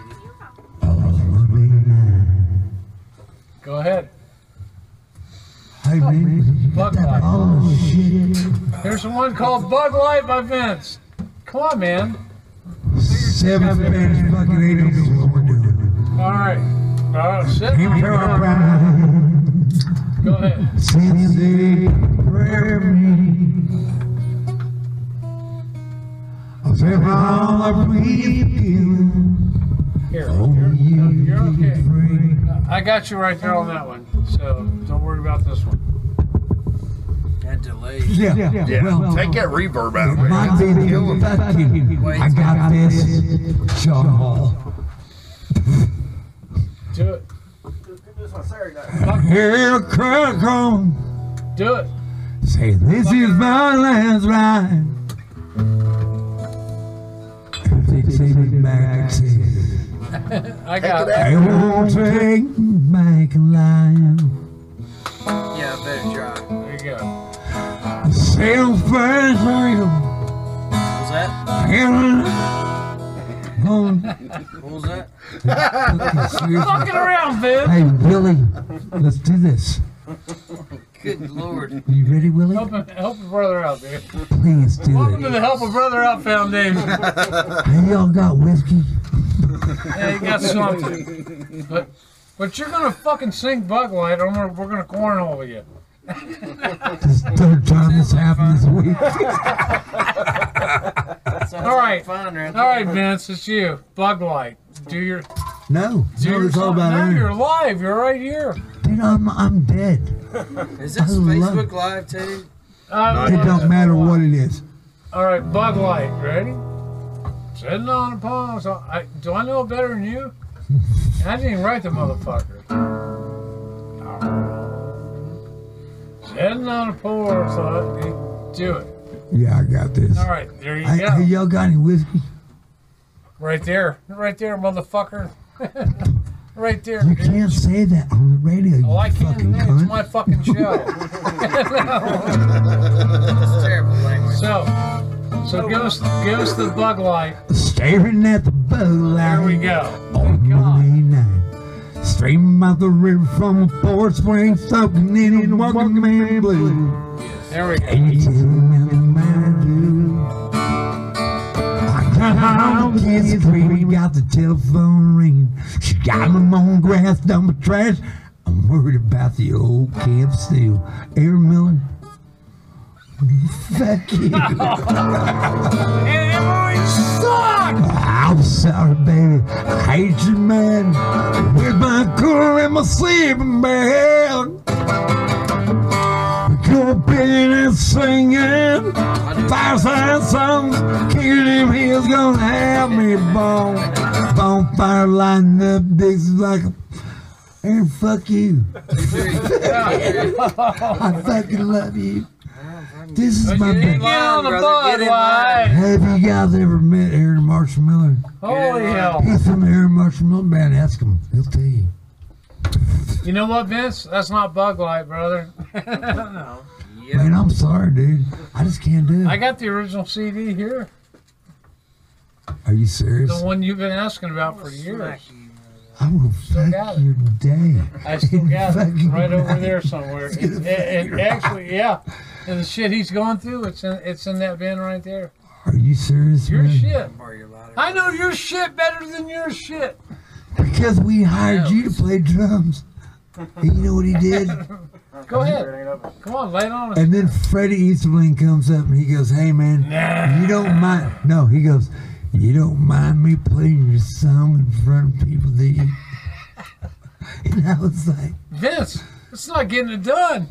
D: Go ahead.
F: Hey, man.
D: Bug Light.
F: Oh, shit.
D: Here's the one called Bug Light by Vince. Come on, man.
F: 7 Spanish fucking angels is what we're doing.
D: All right. All right. Sit.
F: Came from our brown.
D: Go ahead.
F: Since they prayer me. I'll say all I breathe again.
D: Here.
F: Oh,
D: You're okay.
F: free.
D: I got you right there on that one. So don't worry about this one.
I: That delay.
F: Yeah.
E: Yeah,
F: Well,
E: take that reverb out of there.
F: my baby, fucking, I got this. John Hall.
D: Do it.
F: Here, crack on.
D: Do it.
F: Say, this is my last ride. They take it back, say,
D: I got
E: Take
D: it.
F: I won't take back alive.
I: Yeah, I better try.
D: There you go.
F: Sail first, freedom.
I: What was that? What was that?
D: Fucking around, Vince.
F: Hey, Willie, let's do this.
I: Good Lord.
F: You ready, Willie?
D: Help a brother out, dude.
F: Please do
D: Welcome to
F: it.
D: the Help a Brother Out Foundation.
F: Hey, y'all got whiskey?
D: Yeah, you got something. But you're gonna fucking sing Bug Light, or we're gonna cornhole you.
F: This third time this happened this week.
D: All right,
I: Fine, right
D: all right, Vince, it's you. Bug Light. Do your.
F: No,
D: Do your
F: it's all
D: song.
F: about
D: No,
F: Aaron.
D: you're live. You're right here.
F: Dude, I'm dead.
I: Is this
F: I love-
I: Facebook Live, too?
F: It don't matter what it is.
D: All right, Bug Light. Ready? Sitting on a pond. Do I know it better than you? I didn't even write the motherfucker. Sitting on a porch. Do it.
F: Yeah, I got this.
D: All right, there you
F: Hey,
D: go.
F: y'all got any whiskey?
D: Right there, motherfucker. Right there.
F: You
D: dude.
F: can't say that on the radio, you
D: Oh, I can't.
F: fucking
D: Man,
F: cunt.
D: it's my fucking show.
I: It's terrible language.
D: So give us the Bug Light.
F: Staring at the boat light.
D: There we go.
F: On
D: Come on.
F: Monday night. Streaming out the river from a port spring, soaking in a working man blue.
D: There we go.
F: And you tell me what I do. I come home, kids screaming, got the telephone ringing. She got them on grass, dump of trash. I'm worried about the old camp steel. Aaron Miller. Fuck you.
D: Emily suck.
F: I'm sorry, baby. I hate you, man. With my cooler and my sleeping bag. Go in and singing. Fireside songs. Kicking them heels gonna have me bone. Bonfire lighting up Dixie like a. And fuck you. I fucking love you. This is my
D: Get
F: best.
D: on the
I: brother,
D: Bug
I: get in
D: Light.
F: Have you guys ever met Aaron Marshall Miller?
D: Holy hell.
F: He's from the Aaron Marshall Miller Band. Ask him. He'll tell you.
D: You know what, Vince? That's not Bug Light, brother. No.
F: Man, I'm sorry, dude. I just can't do
D: I
F: it.
D: got the original CD here.
F: Are you serious?
D: The one you've been asking about for years.
F: I will
D: got
F: fuck
D: it.
F: your day.
D: I still got it
F: Fucking
D: right over
F: right.
D: there somewhere. And actually, yeah. And the shit he's going through, it's in that bin right there.
F: Are you serious,
D: Your
F: man?
D: shit.
I: Or your lighter.
D: I know your shit better than your shit.
F: Because we hired you to play drums. And you know what he did?
D: Go ahead. Come on, lay it on us.
F: And then Freddie Easterling comes up and he goes, hey, man, you don't mind. No, he goes, you don't mind me playing your song in front of people, do you? And I was like,
D: Vince, it's not getting it done.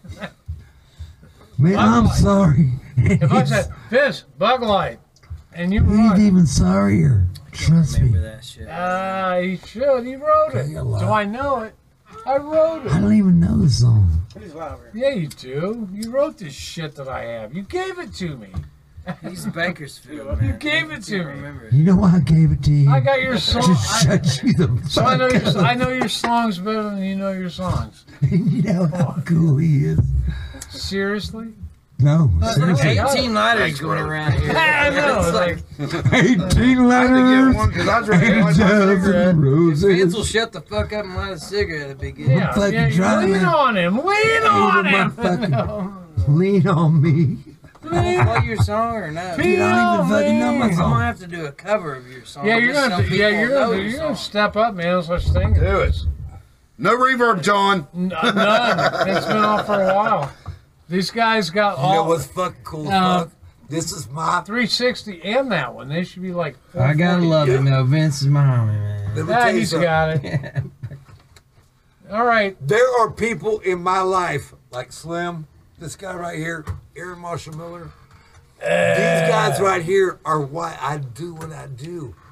F: man, I'm sorry.
D: If I said, Vince, Bug Light, and you were
F: He's
D: right.
F: even sorrier. Trust me.
I: Remember that shit.
D: He should. He wrote it.
F: Tell you a lot.
D: Do I know it? I wrote
F: I
D: it.
F: don't even know the song.
D: Yeah, you do. You wrote this shit that I have. You gave it to me.
I: He's Bakersfield, man.
D: You gave it to me.
I: Remember.
F: You know why I gave it to you?
D: I got your song.
F: To shut you the fuck
D: So I
F: up.
D: know your songs better than you know your songs.
F: You know how cool he is.
D: Seriously?
F: No,
D: There's
F: seriously.
I: 18 lighters going around here.
D: I know.
I: It's
D: It's
I: like,
F: 18
E: I had to
F: letters.
E: get one because I was ready to light my
F: Angels
E: cigarette.
F: and
I: Vince will
F: roses.
I: shut the fuck up and light a cigarette at the
D: yeah,
I: beginning.
F: fucking
D: yeah,
F: trying,
D: lean
F: man.
D: on him. Lean on
F: my
D: him.
F: fucking lean on me.
I: Play your song or not?
F: Dude, I don't even fucking know my
I: I'm
F: song.
I: gonna have to do a cover of your song.
D: Yeah, you're
I: just
D: gonna.
I: so
D: Yeah,
I: people
D: you're
I: know
D: gonna.
I: your
D: You're gonna
I: song.
D: step up, man. There's such thing.
E: Do it. No reverb, John.
D: None. It's been on for a while. These guys got
F: You know
D: all
F: what's fucking cool?
D: Uh,
F: fuck? This is my.
D: 360 and that one. They should be like.
I: I gotta
D: 440.
I: love it. No, Vince is my homie, man.
F: Let me
D: Yeah,
F: tell you
D: he's
F: something.
D: got it. All right.
F: There are people in my life like Slim, this guy right here, Aaron Marshall Miller. These guys right here are why I do what I do.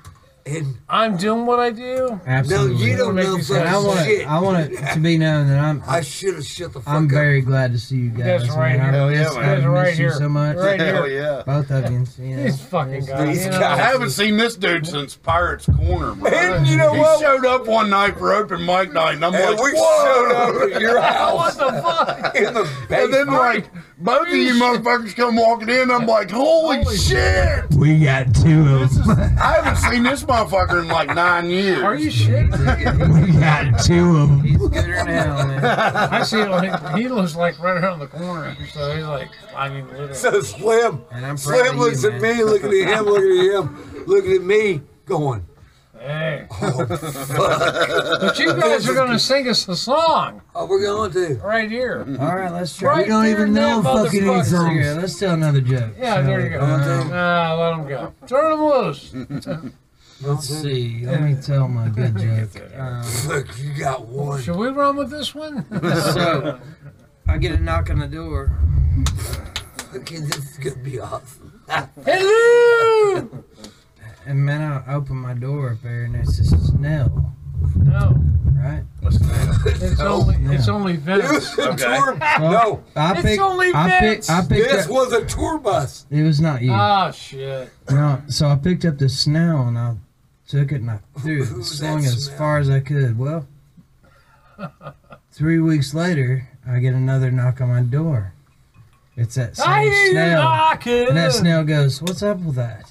F: And
D: I'm doing what I do.
I: Absolutely.
F: no, you don't know
D: Make me
I: And
F: fucking shit.
I: I want it to be known that
F: I should have shut the fuck
I: I'm
F: up.
I: very glad to see you guys.
D: guys are right
I: man.
D: here.
I: I
E: Hell yeah,
I: miss-
E: man.
I: I
D: You guys are
I: miss
D: right
I: you
D: here.
I: so much.
D: Right
E: Hell
D: here.
E: yeah.
I: Both of you. You know.
D: These fucking guys.
F: These
D: you know.
F: guys.
E: I haven't seen this dude since Pirates Corner, bro.
F: And you know
E: He
F: what?
E: showed up one night for open mic night, and I'm
F: And
E: like,
F: we
E: whoa!
F: showed up at your
D: What
F: house
D: the fuck?
F: in the
E: And then,
F: basement.
E: like, both of you motherfuckers come walking in, I'm like, holy shit!
F: We got two of them.
E: I haven't seen this motherfucker in like 9 years.
D: Are you shitting me?
F: We got two of them.
I: He's gooder than hell, man.
D: I see him. He looks like right around the corner. So he's like, I mean, literally.
F: So Slim,
I: And I'm proud
F: Slim
I: of
F: looks
I: you,
F: at
I: man.
F: me, looking at him, looking at him, looking at me, going,
D: Hey.
F: oh, fuck.
D: But you guys are going to sing us a song
F: Oh, we're going to.
D: right here.
I: All right, let's try.
D: Right
I: We don't
D: there
I: even
D: in
I: know
D: that
I: fucking
D: motherfucker.
I: any songs. Yeah, let's tell another joke.
D: Yeah,
I: shall
D: there
I: we?
D: you go. Let him go. Turn him loose.
I: Let's see. Let me tell my good joke.
F: Look, you got one.
D: Should we run with this one?
I: So, I get a knock on the door.
F: Okay, this is going to be awesome.
D: Hello!
I: And man, I open my door up there, and it's just Nell,
D: No,
I: right?
D: it's only
F: It
D: Vince.
F: was a
E: Okay.
F: tour. No,
I: I
D: It's
I: picked,
D: only
I: I
D: Vince.
I: picked
F: this
I: up.
F: was a tour bus.
I: It was not you.
D: Oh, shit.
I: No, so I picked up the Snell and I took it and I threw it,
F: Who's
I: slung
F: that
I: it as
F: Snell?
I: far as I could. Well, 3 weeks later, I get another knock on my door. It's that
D: I
I: same
D: hear you
I: Snell,
D: knocking.
I: and that Snell goes, "What's up with that?"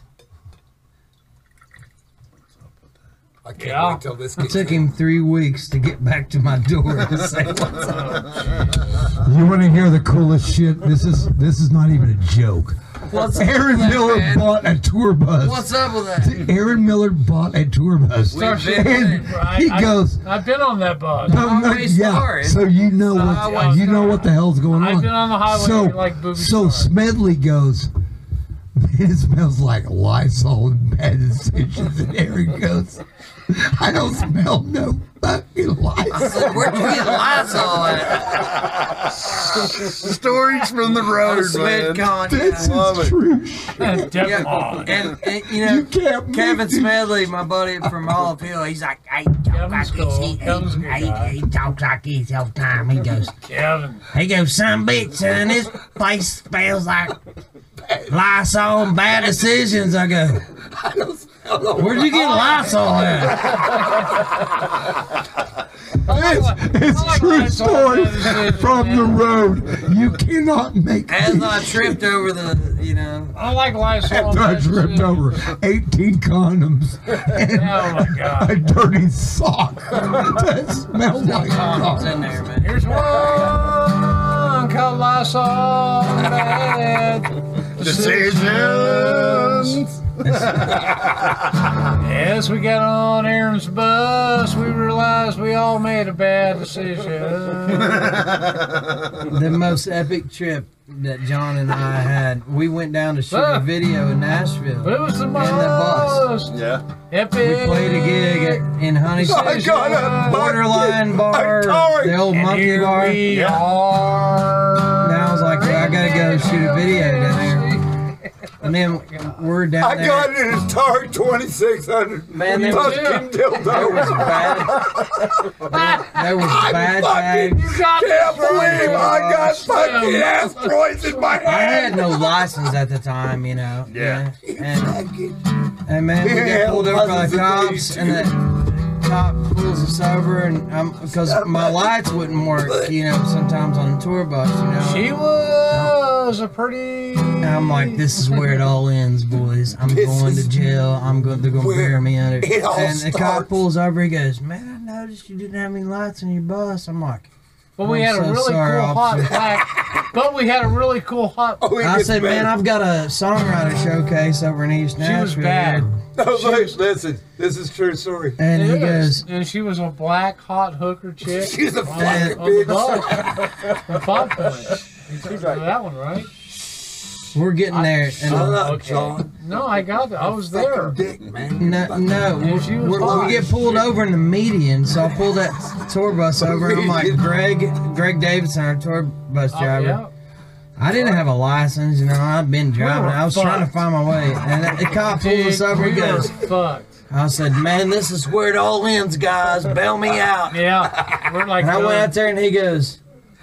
F: I can't
D: Yeah.
F: wait till this
I: It
F: gets
I: took
F: in.
I: him 3 weeks to get back to my door to say what's up.
F: You want to hear the coolest shit? This is not even a joke.
I: What's up
F: Aaron
I: with that,
F: Miller
I: man?
F: bought a tour bus.
I: What's up with that?
F: Aaron Miller bought a tour bus.
I: We've been
F: And he goes,
D: I've been on that bus.
I: Always
F: yeah.
I: starring.
F: So you know
D: always
F: what the hell's going on.
D: I've been on the highway
F: So
D: like booby
F: so
D: star.
F: Smedley goes, it smells like Lysol and bad decisions. And Aaron goes, I don't smell no fucking Lysol.
I: Where'd you get Lysol at?
E: Stories from the road,
I: Smith
E: man.
F: This
I: Con.
F: is true shit.
I: Yeah, and you know,
F: You can't make
I: Kevin
F: this-
I: Smedley, my buddy from Olive Hill, he's like, "Hey, talk
D: Kevin's
I: like this."
D: cool. Kevin's a good guy.
I: He talks like this all the time. He goes,
D: Kevin.
I: "Some bitch, son, this place smells like Lysol and bad decisions." I go,
F: I don't smell no
I: "Where'd you get Lysol at?"
F: It's
D: like
F: true
D: Lysol
F: story
D: bad decisions,
F: from
D: man.
F: the road. You cannot make
I: As
F: this
I: I tripped over the, you know,
D: I like Lysol.
F: after I tripped over 18 condoms and
D: Oh my
F: a
D: God.
F: dirty sock that smelled like
I: condoms
F: God.
I: in there, man.
D: Here's one called Lysol bad
E: Decisions.
D: As we got on Aaron's bus, we realized we all made a bad decision.
I: The most epic trip that John and I had, we went down to shoot a video in Nashville.
D: But it was the
I: In the bus.
D: most
E: Yeah.
D: epic.
I: We played a gig in Honeysuckle,
F: I got a
I: Borderline Bar,
F: Atari.
I: the old
D: And
I: Monkey
D: here
I: Bar.
D: we are.
I: And I was like, I gotta go shoot a video down there. And then we're down
F: I
I: there.
F: got an Atari 2600.
I: Man, there was,
F: fucking
I: there was
F: dildo.
I: bad. There was bad
F: fucking-
I: bags.
F: Can't believe I got fucking asteroids in my
I: I had
F: hand.
I: no license at the time, you know.
E: Yeah.
I: And man, we
F: Yeah,
I: got pulled over by the
F: license
I: cops, and the cop pulls us over, and because my lights wouldn't work, you know, sometimes on the tour bus, you know.
D: She was a pretty.
I: And I'm like, this is where it all ends, boys. I'm
F: This
I: going to
F: is
I: jail. They're going to
F: where
I: bury me under.
F: it all
I: And the cop
F: starts.
I: pulls over. He goes, "Man, I noticed you didn't have any lights on your bus." I'm like,
D: But we
I: I'm
D: had a
I: so
D: really
I: sorry,
D: cool hot
I: officer.
D: black. But we had a really cool hot.
F: Oh, it
I: I
F: gets
I: said, "Man,
F: better.
I: I've got a songwriter showcase over in East
D: She was
I: Nashville."
D: bad.
F: No, look, listen, this is true story.
I: And he
D: It
I: goes,
D: is. And she was a black hot hooker chick.
F: She's a
D: on
F: fucking
D: on the
F: bitch.
D: bus. The Pop Punch. You took that one, right?
I: "We're getting there." And
F: Shut up,
D: Okay.
F: John.
D: No, I got it. I was there.
F: Dick, man.
I: no,
D: Yeah, she was
I: we
D: hot.
I: get pulled over in the median, so I pull that tour bus over, and I'm like, Greg Davidson, our tour bus
D: Oh,
I: driver.
D: yeah.
I: I didn't have a license, you know. I'd been driving. I was trying to find my way, and the cop pulls us over. He
D: We were
I: goes,
D: fucked.
I: I said, man, this is where it all ends, guys. Bail me out.
D: Yeah, we're like.
I: And I went out there and he goes,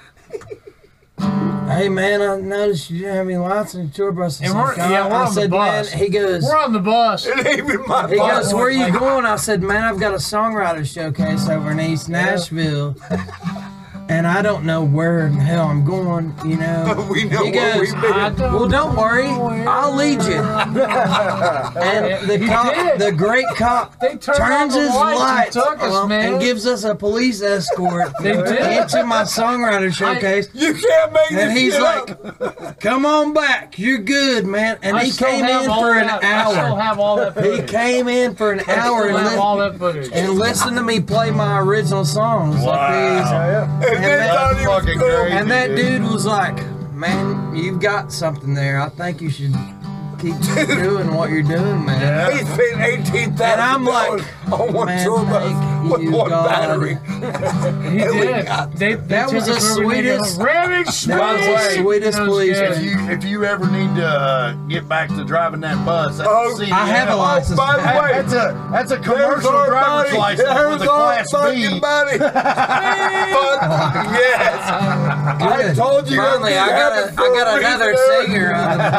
I: hey, man, I noticed you didn't have any lights on your tour bus.
D: And we're on the bus.
I: Man, he goes,
D: we're on the bus.
I: He goes, where are you going? I said, man, I've got a songwriter showcase over in East Nashville. And I don't know where in hell I'm going, you know.
F: We know
I: he
F: where
I: goes,
F: we've been.
I: well, don't worry, I'll lead you. And the great cop turns his lights on and gives us a police escort into my songwriter showcase.
F: You can't make this
I: And he's
F: shit
I: like,
F: up.
I: come on back, you're good, man. And he came in for an
D: I still
I: hour.
D: have all that
I: He
D: footage.
I: came in for an hour
D: I have all that footage.
I: and listened to me play my original songs like these.
F: And then thought he was
E: fucking
F: cool.
E: crazy.
I: And that dude was like, man, you've got something there. I think you should keep doing what you're doing, man.
F: He spent $18,000
I: And I'm like,
F: on one
I: man,
F: tour bus
I: thank
F: with
I: you,
F: one
I: God.
F: battery.
D: He
F: And we
D: did.
F: got-
I: That was the sweetest.
D: Really
I: That was the sweetest police.
E: If you ever need to get back to driving that bus, that's
F: Oh,
E: the
I: I have a
E: CDL.
I: license.
F: By the way,
E: That's a
F: there's
E: commercial
F: our
E: driver's
F: buddy.
E: license
F: There's
E: with a
F: our
E: Class
F: fucking
E: B.
F: buddy. Fuck yes. I told you.
I: Finally, I got another singer.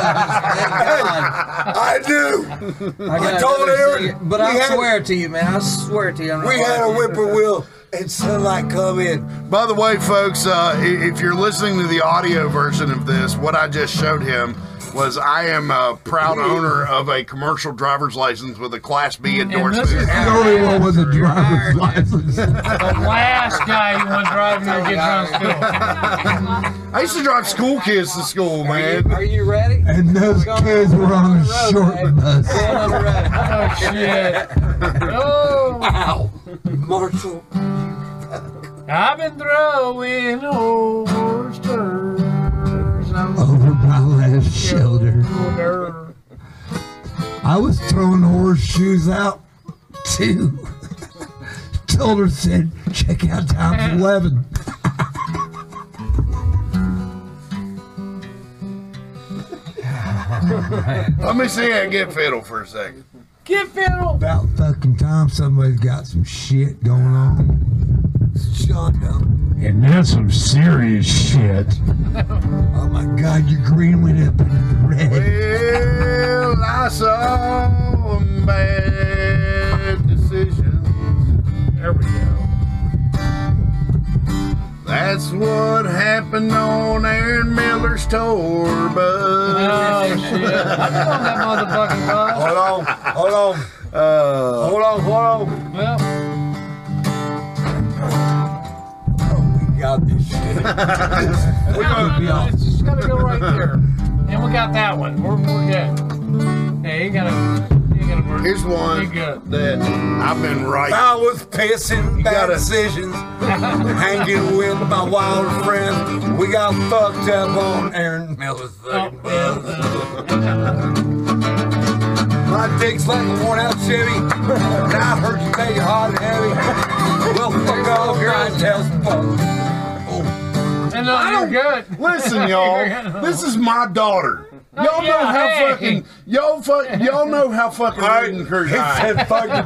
F: I do.
I: I
F: told
I: another
F: Aaron,
I: singer. But
F: we
I: I
F: had-
I: swear to you, man. I swear to you. I'm not
F: We had a
I: lying.
F: whippoorwill and sunlight come in.
E: By the way, folks, if you're listening to the audio version of this, what I just showed him was I am a proud owner of a commercial driver's license with a Class B endorsement.
D: this is
F: Oh, Oh, uh, uh, oh, uh, uh, uh, uh, uh, uh,
I: driver's
F: license.
D: The last guy you want driving to get around school.
E: I used to drive school kids to school, man.
I: Are you ready?
F: And those kids were on a short bus.
D: Oh, shit. Oh,
F: Wow. Marshall.
D: I've been throwing oysters.
F: Over my left shoulder. I was throwing horseshoes out too. Told her, said, check out times 11.
E: Let me see that get fiddle for a second.
D: Get fiddle.
F: About fucking time somebody's got some shit going on. Shut up.
J: And that's some serious shit.
F: Oh my God, your green went up into the red.
E: Well, I saw some bad decisions.
D: There we go.
E: That's what happened on Aaron Miller's tour bus.
D: Oh, shit. I'm on that motherfucking bus.
F: Hold on. Hold on.
D: Well,
F: We got this shit.
D: no, it's just gotta go right there. And we got that one. We're good. Hey, you gotta work.
E: Here's one
D: You good.
E: that I've been right.
F: I was pissing bad
E: gotta-
F: decisions, hanging with my wild friends. We got fucked up on Aaron Miller's fucking bus. My dick's like a worn out Chevy, and I heard you make it hot and heavy. Well, fuck off here and tell some fuck.
D: And you're good.
E: Listen, y'all. This is my daughter. Y'all know how fucking y'all know how fucking Ridden Cruise I am.
F: Said fucking.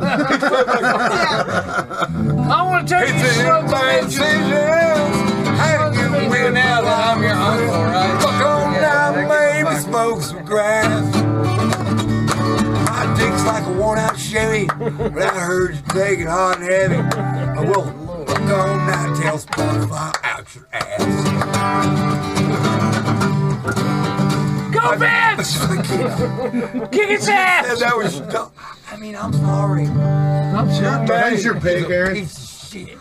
D: I want to take you
F: It's
D: slow
F: in bad
D: to
F: decisions, hanging with
I: Now that I'm your uncle, right?
F: fuck on down, maybe smoke some grass. My dick's like a worn out Chevy, but I heard you take it hot and heavy. Well, fuck on down, tell Spotify out your ass.
D: Go, Vince! Kick its ass!
F: And that was dumb. I mean, I'm sorry.
D: I'm sure.
E: Thanks your pig, Aaron.
F: Piece of shit.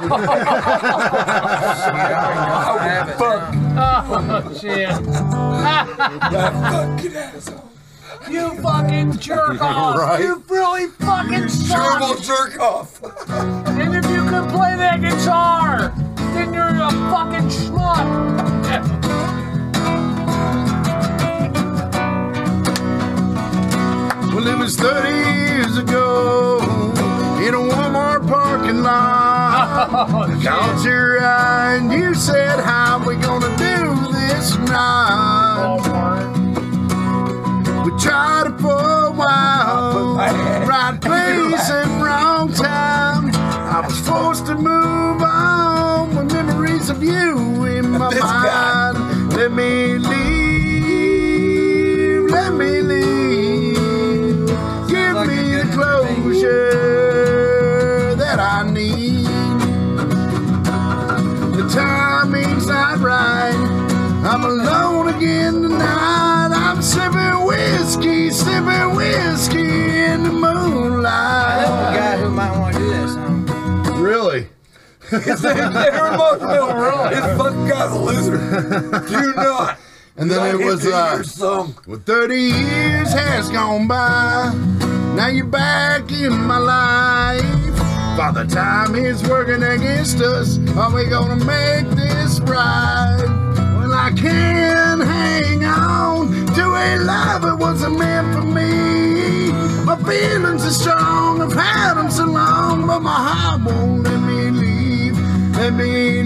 I: Fuck.
D: Oh, shit.
F: Fucking asshole.
D: You fucking jerk off.
E: Right.
D: You really fucking suck.
F: Gerbil jerk off.
D: And if you could play that guitar, then you're a fucking schmuck.
E: Well, it was 30 years ago in a Walmart parking lot.
D: Oh,
E: Caught your eye and you said, how we gonna do this night?
D: Walmart.
E: We tried it for a while. right place and wrong time. I was forced to move on with memories of you in my mind. Let me leave, let me leave. Give me the closure that I need. The timing's not right. I'm alone again tonight. I'm sipping whiskey in the moonlight.
I: I know a guy who might want to do that song.
E: Really?
F: It's the remote mill. This fucking guy's a loser. Do not.
E: And then it was well, 30 years has gone by. Now you're back in my life. Father Time is working against us. Are we gonna make this right? Well, I can't hang on to a love that wasn't meant for me. My feelings are strong, I've had them so long, but my heart won't let me leave. Let me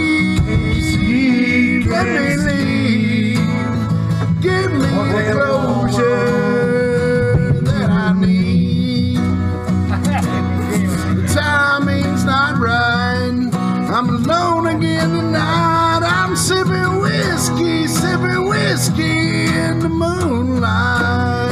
E: leave, let me leave. Give me the closure that I need. The timing's not right. I'm alone again tonight. I'm sipping whiskey in the moonlight.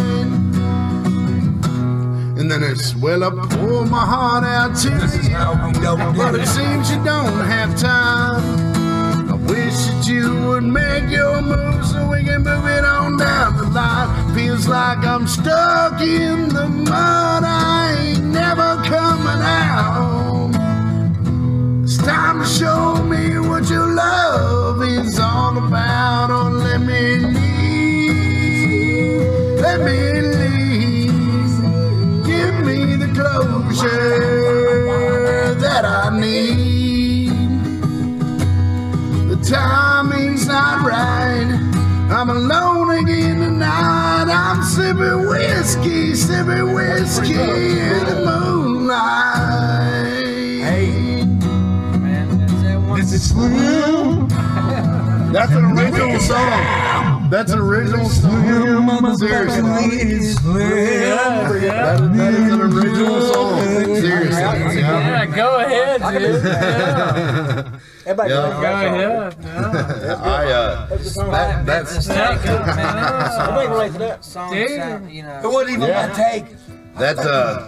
E: And then it's, well, I pour my heart out to you, but it seems you don't have time. I wish that you would make your move so we can move it on down the line. Feels like I'm stuck in the mud. I ain't never coming out. It's time to show me what your love is all about. Oh, let me leave, let me leave. Give me the closure that I need. The timing's not right. I'm alone again tonight. I'm sipping whiskey in the moonlight.
F: Hey, this is Slim.
E: That's an original song. That's an original song. Seriously. That is an original song. Seriously.
D: Yeah, go ahead, dude.
I: Everybody
D: Go ahead.
E: That's
I: Everybody relates to that song.
D: Dude.
I: Sound, you know.
F: It wasn't even my take.
E: that's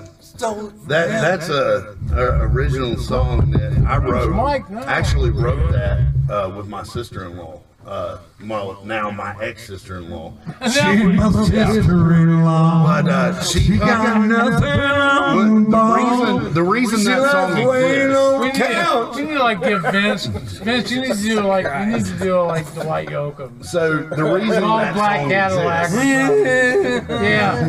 E: a original song that I wrote. Actually wrote that with my sister-in-law. Now my ex-sister-in-law.
F: She's my sister-in-law.
E: But
F: She got nothing on
E: the reason that song exists.
D: We need to like give Vince, you need to do like Dwight Yoakam.
E: So the reason
D: All
E: that
D: black
E: song
D: Cadillac.
E: exists.
D: Yeah.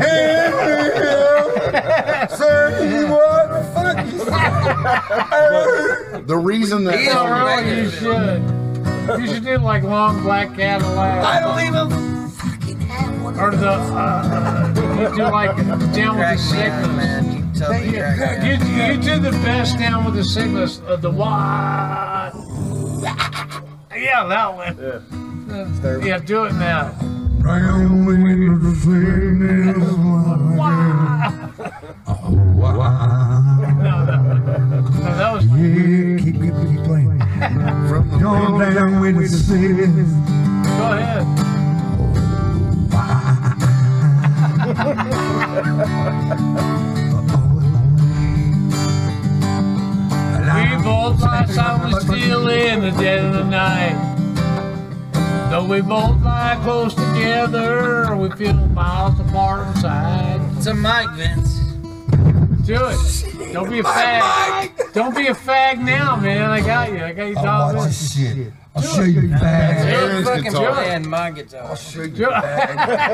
E: The reason that
D: All
E: song
D: right, you
E: exists.
D: should. You should do like long black Cadillac.
F: I don't even fucking have one.
D: Or the you do like Down with the Sickness.
I: Man, you totally crack me up.
D: You do the best Down with the Sickness of the what? Yeah, that one. Yeah, do it now.
F: Down with the sickness.
D: No, that was
F: Yeah, keep playing. Going down with the sickness.
D: Go ahead. We both lie silently still in the dead of the night. Though we both lie close together, we feel miles apart inside.
I: It's a mic, Vince.
D: Do it. Don't be a fag. Don't be a fag now, man. I got you. I got you dialed in.
F: This shit. I'll show you the bag.
E: Aaron's
I: Fucking
E: guitar.
I: playing my guitar.
F: I'll show you
D: Do
F: the
D: it.
F: bag.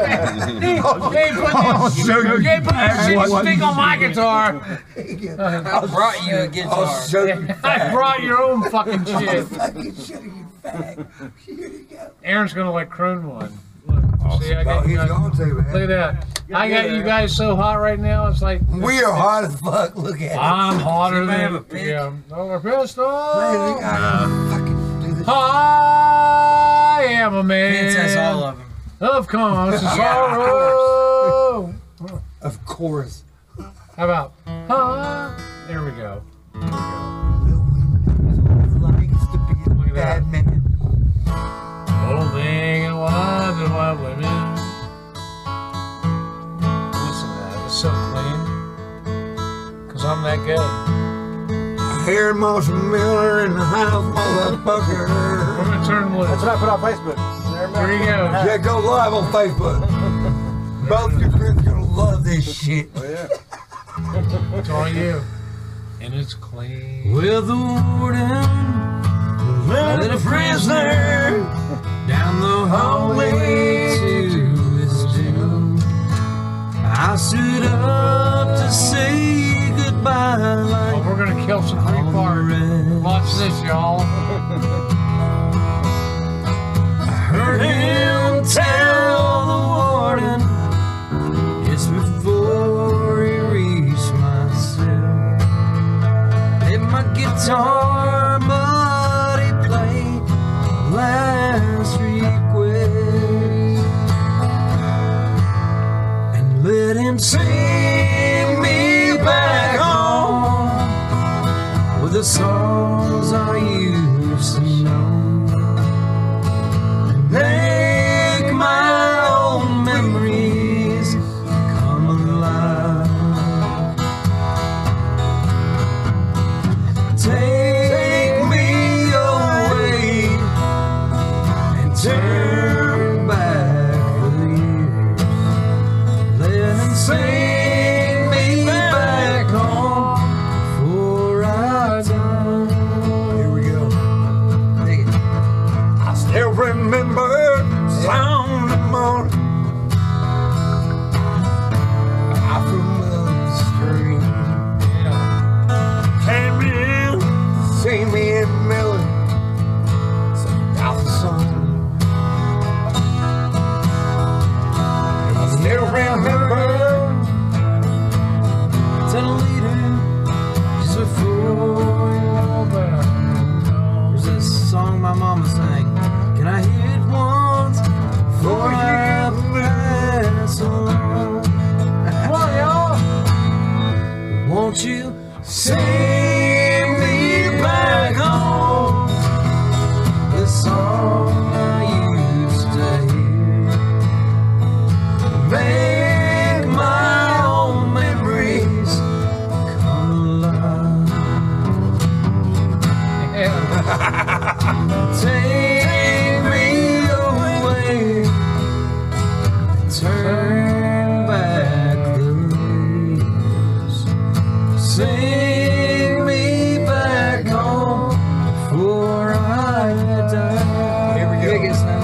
D: I'll
F: show you
D: You ain't put your shit stick on my guitar.
I: I brought you a
F: I'll
I: guitar.
F: show you the
D: I brought your own fucking shit.
F: fucking show you bag. Here you go.
D: Aaron's gonna like croon one. Look, see, I got
F: Oh,
D: you
F: he's
D: guys.
F: going to, man.
D: Look at that. I got you guys so hot right now. It's like
F: We are hot as fuck. Look at it.
D: I'm hotter
I: You may have a
D: than
I: pick.
D: yeah. Over pistol.
F: Man, we gotta fucking do this.
D: I am a man.
I: Vince has all of them.
D: Of conscious sorrow.
F: Of course.
D: I How about, there we go. Look at that. Holding and wild and wild women. Listen to that, it's so clean. Cause I'm that good.
F: Harry Marshall Miller in the house, motherfucker.
D: I'm gonna turn loose.
K: That's what I put on Facebook.
D: There you go.
F: Yeah, go live on Facebook. Both your friends are gonna love this shit.
K: Oh, yeah.
D: It's all you. And it's clean.
I: Well, the warden led a prisoner down the hallway to his doom. I stood up to say goodbye. Like
D: We're gonna kill some free part. Watch this, y'all.
I: I heard him tell the warden just before he reached my cell. Let my guitar, but he played last request and let him sing me back home with the songs I used to know. Make my old memories come alive. Take me away and turn back the years. Let them sing me back home before I die. Here we go. Take it. I still remember the sound of morning. Out from up the street. Came in, see me in Miller, sang out the song. I still remember telling leader just before you walked out. There's this song my mama sang. Can I hear it once before I pass along? Come on, y'all. Won't you sing me back home? The song I used to hear. Make my own memories come alive. Take me away, turn back the years. Sing me back home before I die. Here we go.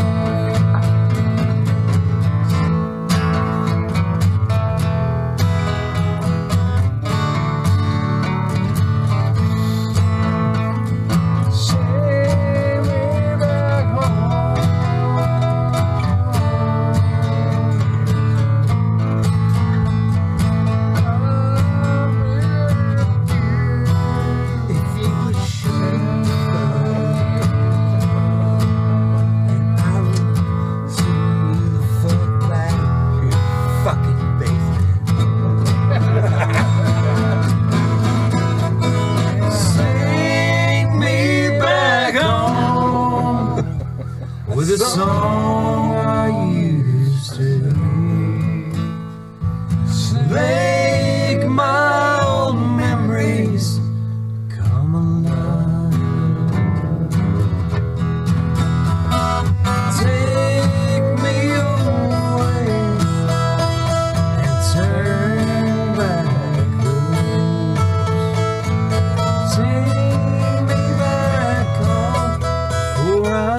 I: With a song I used to hear. Make my old memories come alive. Take me away and turn back the years. Take me back home before I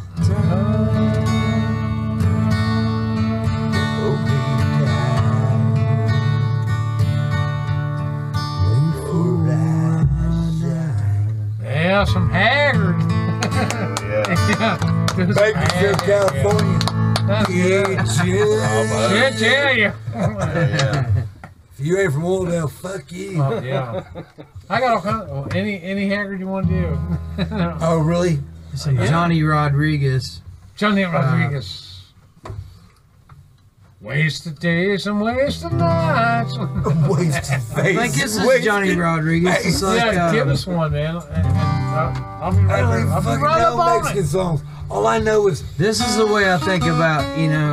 D: Yeah, some Haggard.
E: Yeah.
F: Bakersfield, California. Yeah,
D: Shit, yeah.
F: If you ain't from Oildale, fuck you.
D: Oh, yeah. I got all kinds. Oh, any Haggard you want to do?
I: Oh, really? Johnny Rodriguez.
D: Johnny Rodriguez. Wasted days and wasted nights.
E: Wasted face.
I: I think this is Johnny Rodriguez. It's like,
D: Yeah, give us one, man. And I'll be
F: I
D: right
F: don't
D: there.
F: even
D: I'll be
F: fucking
D: right up
F: know
D: on
F: Mexican
D: it.
F: songs. All I know is
I: this is the way I think about,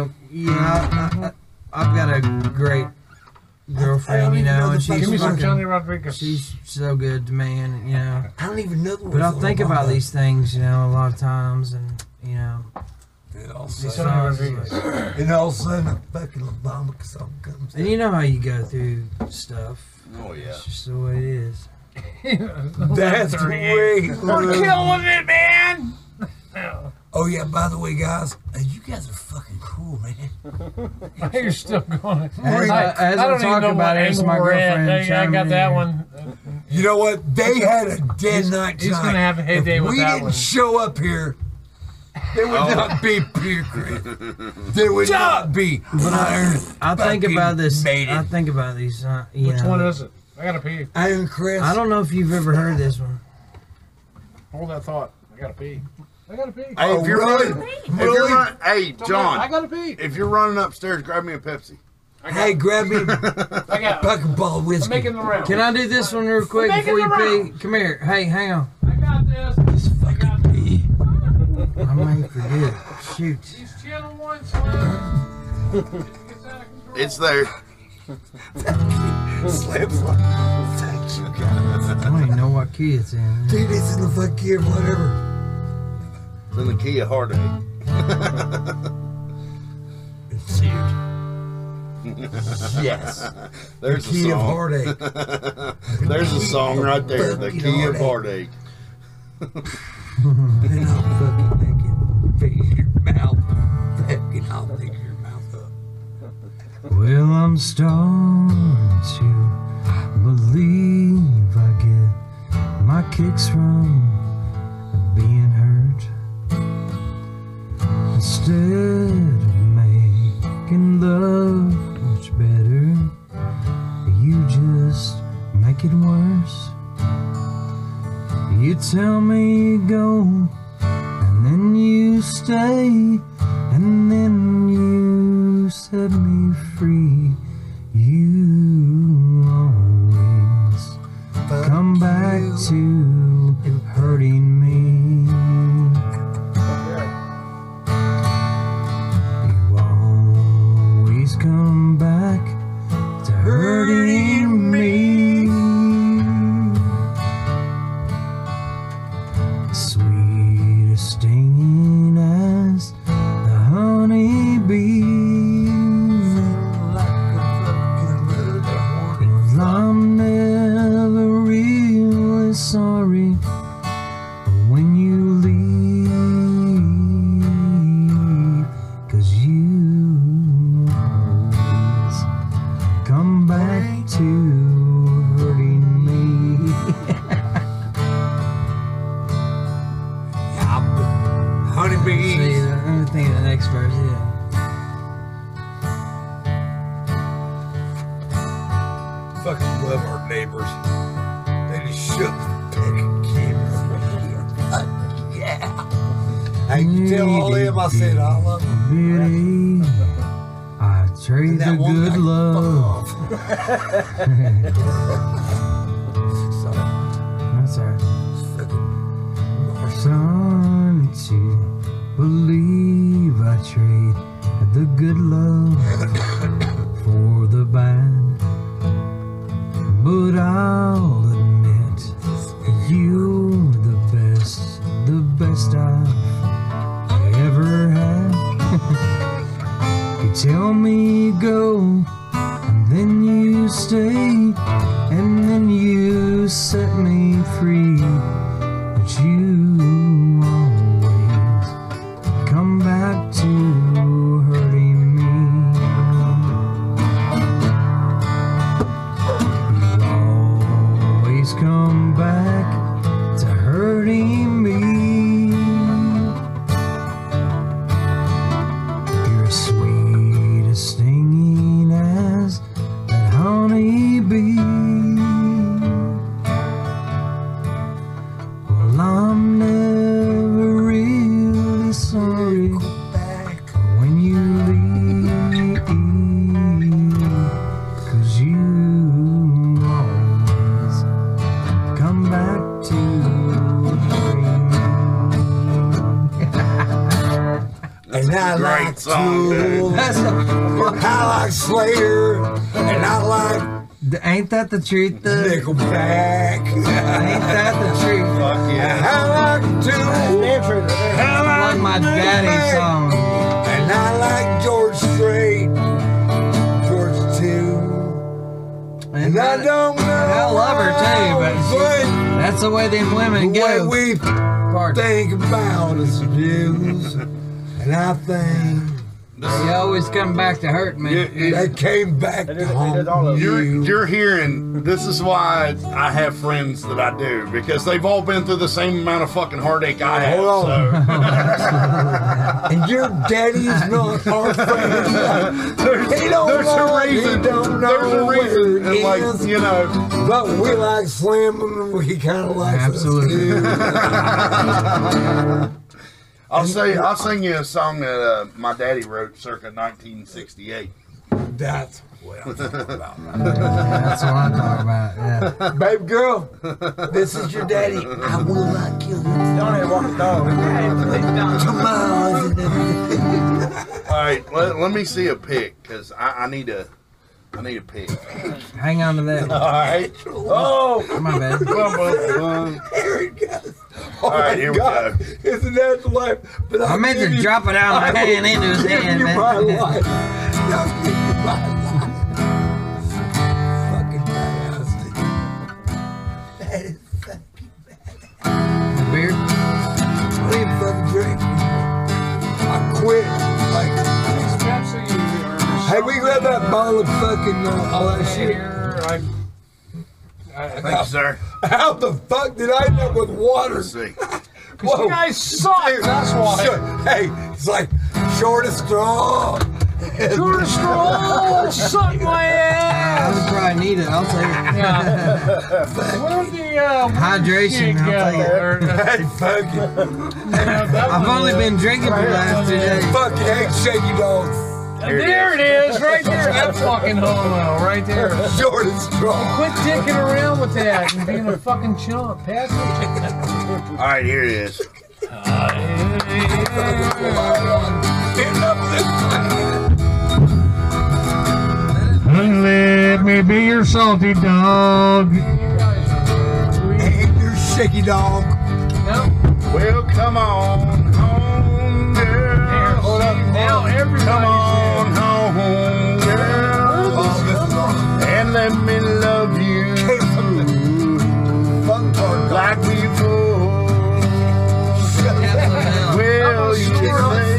I: I've got a great girlfriend, and she's
D: Give me some
I: fucking,
D: Johnny Rodriguez.
I: she's so good to me, and
F: I don't even know the
I: But I
F: words
I: think
F: of
I: about
F: it.
I: these things, a lot of times, and
F: And all of a
I: these
F: sudden,
I: songs are like-
F: and all of a sudden, a fucking Obama song comes.
I: and you know how you go through stuff.
E: Oh yeah.
I: It's just the way it is.
F: That's the way.
D: We're killing it, man.
F: Oh yeah, by the way, guys, you guys are fucking cool, man.
D: You're still going.
I: As I
D: don't even
I: talk
D: know
I: about
D: what
I: it, it's
D: angle
I: my
D: we're at.
I: girlfriend.
D: I got
I: chiming
D: that
I: in.
D: one.
F: You know what? They had a dead night
D: He's
F: tonight.
D: gonna have a heyday
F: if
D: with
F: we
D: that
F: didn't
D: one.
F: show up here, there would not be Peter Creek. There would not be.
I: I think about this.
F: Maiden.
I: I think about these.
D: Which one is it? I gotta pee.
F: Iron Chris.
I: I don't know if you've ever heard this one.
D: Hold that thought. I gotta pee. I gotta pee.
E: Hey, if you're running, hey
D: I
E: John,
D: gotta pee.
E: if you're running upstairs, grab me a Pepsi.
F: Hey, grab me a
D: I got.
F: fucking ball of
D: I'm
F: whiskey.
D: making the round.
I: Can I do this one real quick
D: Making
I: before you
D: the
I: pee? Come here. Hey, hang on.
D: I got this.
F: Just fucking pee.
I: I may forget. Shoot.
D: These channel one slams.
E: It's there.
F: Slap slap. Thank you, guys.
I: I don't even know what key it's in.
F: Dude, it's in the fucking key of whatever.
E: It's in the key of heartache.
F: Yes.
E: There's
F: The key
E: a
F: of
E: song.
F: heartache.
E: There's a song right there. The
F: Fucking
E: key of
F: heartache.
E: heartache.
F: And I'll fucking make it face your mouth. Fucking I'll make your mouth up.
I: Well, I'm starting to believe I get my kicks from being hurt. Instead of making love much better, you just make it worse. You tell me go, and then you stay, and then you set me free. You always come back to hurting me. You always come back to hurting me. Sweet as stinging as the honeybee. Well, I'm never really sorry when you leave, 'cause you always come back to hurting me.
F: Honeybee.
I: See, I'm thinking the next verse, yeah.
F: Fucking love our neighbors. They just shook the fucking camera. Yeah. Hey, you tell all them I said I love them.
I: Beauty, I trade the
F: That one
I: good
F: guy,
I: love.
F: fuck off.
I: That's alright.
F: Fucking
I: Starting to believe I trade the good love for the bad. But I'll admit you're the best I've ever had. You tell me go, and then you stay, and then you set me free. But you always come back to hurting me. You always come back to hurting me. You're as sweet as stinging as that honeybee. Well, I'm
F: And I
E: Great
F: like
E: song, dude.
F: Tool. I like Slayer. And I like
I: Ain't that the truth?
F: Nickelback.
I: Ain't that the truth?
E: Fuck yeah.
F: I like Tool.
I: I like my daddy's song.
F: And I like George Strait. George too.
I: And
F: I don't know.
I: I love her too, but that's the way them women
F: the way
I: go.
F: we think about us dudes. And I think
I: You always come back to hurt me.
F: they came back to haunt you.
E: You're hearing, this is why I have friends that I do, because they've all been through the same amount of fucking heartache I have.
F: Hold
E: So.
F: And your daddy's not our friend. He don't
E: There's
F: know,
E: a reason.
F: He don't know
E: There's a reason.
F: where
E: And
F: it
E: like,
F: is.
E: you know.
F: But we like Slim and he kind of likes
I: Absolutely.
F: us too.
E: I'll sing you a song that my daddy wrote circa 1968.
F: That's what I'm talking about.
I: That's what I'm talking about. Yeah.
F: Baby girl, this is your daddy. I will not kill you.
D: Don't even walk the dog.
F: Come on.
E: All right, let me see a pic, because I need a pic.
I: Hang on to that.
E: All right. Oh,
I: My bad.
F: Here it goes. Oh
E: All right,
F: my
E: here we
F: God.
E: go.
F: Isn't that the life? But
I: I meant to drop it out of my hand into his hand,
F: you
I: man.
F: my life. I'll give you my life. Fucking fantastic. That is fucking bad.
I: Beard.
F: I don't even fucking drink anymore. I quit. Like, hey, we grab that bottle of fucking all that shit.
E: Thank you, sir.
F: How the fuck did I end up with water?
E: Let's see.
F: Whoa.
D: You guys suck,
F: Dude,
D: that's why.
F: Hey, it's like shortest straw.
D: Short straw, suck my
I: I
D: ass.
I: would probably need it. I'll take it.
D: Yeah. Where'd the
I: Hydration, I'll take it.
F: Hey, fucking.
I: I've only been drinking for the last 2 days.
F: Fucking hate shaky dogs.
D: There it is, right there. That fucking homo, right there.
F: Shortest straw.
D: Quit dicking around with that and being a fucking chump. Pass it.
E: All right, here it is.
J: Let me be your salty dog.
F: Hey, you shaky dog.
D: No.
E: Well, come on home, girl.
D: Hold up. Now everybody's
E: Come on home, girl. And let me love you
F: Fun part.
E: like before. Well, you say,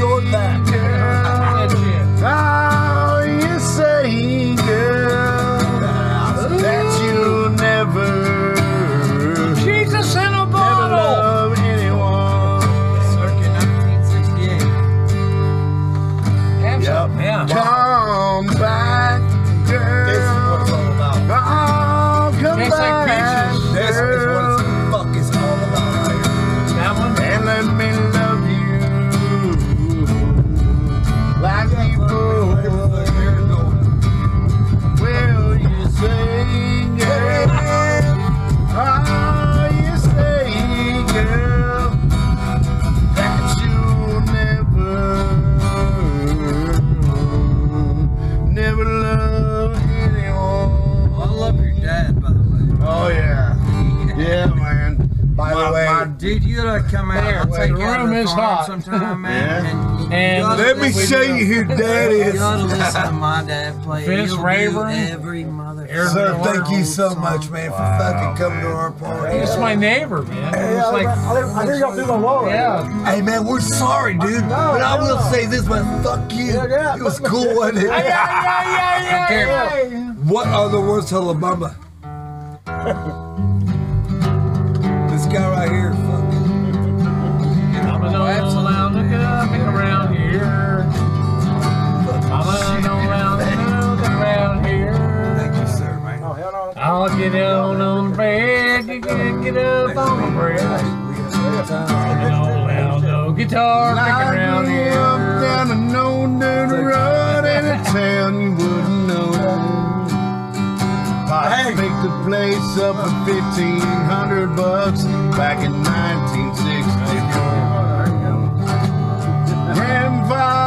E: oh, you say, girl, that you'll never,
D: Jesus in a
E: never
D: bottle.
E: love anyone.
I: Circa 1968.
D: Have
E: Yep.
D: some, yeah.
E: Come back, girl.
F: This is what it's all about.
E: Oh, come
D: Tastes like
E: back,
D: peaches.
F: This is what the fuck is all about right here.
D: That one?
E: and let me love you like before. Will you say, girl? Oh, you say, girl, that you'll never love anyone.
I: I love your dad, by the way.
E: Oh yeah, yeah, man.
F: By the way,
I: Dude, you gotta come out
D: There,
I: and take
D: the
I: care of
D: room
I: the
D: is
I: farm
D: hot.
I: sometime, man.
E: Yeah.
D: And
I: you gotta
F: let me
I: listen-
F: show you who dad
I: You
F: is.
I: gotta listen to my dad play.
D: Vince
I: He'll do
D: Rayburn.
I: every mother.
F: Sir, thank you so much, man, for fucking coming to our party.
D: it's my neighbor, man. It was like,
K: I hear y'all through the wall.
D: yeah.
F: Hey, man, we're sorry, dude. But I will say this, man. Fuck you. It was cool, wasn't it?
D: Yeah.
F: What are the words to Alabama? This guy right here, fucking.
D: I'm a no loud looking around here. I'm a no loud looking around here.
F: Thank you, sir, man.
K: Oh, hell no.
D: I'll get down on the bread, you can get up on the bread. I'm a no loud no guitar picking around here.
E: Down a no dirt road in a town you wouldn't know. I picked the place up for $1,500 back in 1964. Grandfather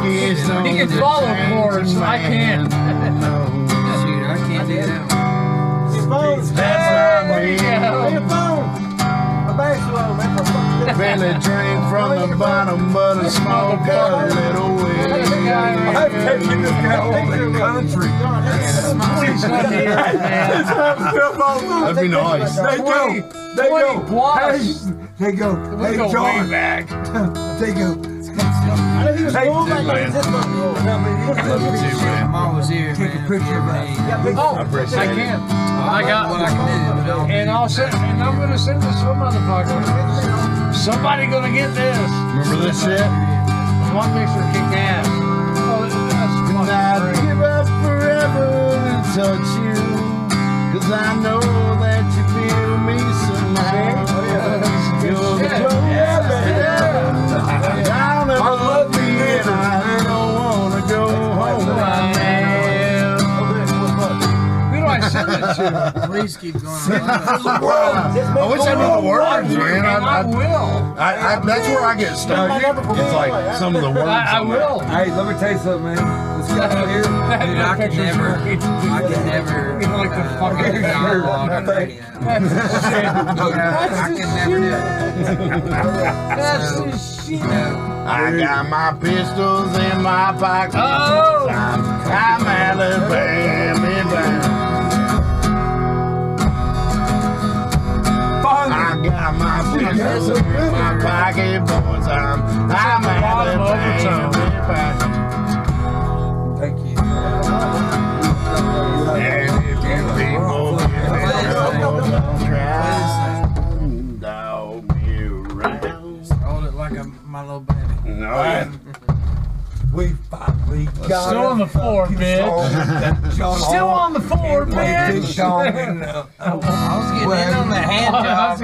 E: It's no
D: He can follow chords. I can't.
I: Shoot, I can't do that.
E: That's not me. Been a drink from the bottom, but a smoke a little way.
F: I've taken this guy all over the country.
E: That'd be nice.
F: They go. They go.
D: Plus.
F: Hey, they go.
D: We
F: Hey,
D: go way
F: John.
D: back.
F: They go.
I: I'm always here,
F: Take a picture of us.
D: Oh, I can. I got
I: what I can do, but I don't.
D: And I'm gonna send this to a motherfucker. Somebody gonna get this.
E: Remember this shit?
D: One mixer kick ass. Oh, that's
E: And I'd
D: fucking
E: give up forever to touch you, 'cause I know that you feel me somehow. You're the closest. I'll never love me and I don't wanna go home.
D: Who do I send it to?
I: Please keep going. on.
E: I wish I knew the words, man.
D: I will.
E: That's where I get stuck. It's like some of the words.
D: I will.
F: Hey, let me tell you something, man. This guy here.
I: Dude, I can never.
D: You know, like the fucking
I: dialogue on radio. I can never do it.
D: That's the shit.
E: I got my pistols in my pocket.
D: Oh!
E: I'm Alabama bound. I got my pistols in my pocket, boys. I'm Alabama bound.
F: Thank you.
E: And if you people give me try, dog me around.
I: Hold it like my little baby.
E: No,
F: We finally got
D: Still on the floor, bitch. Still on the floor, bitch.
I: I was getting in on the hand job.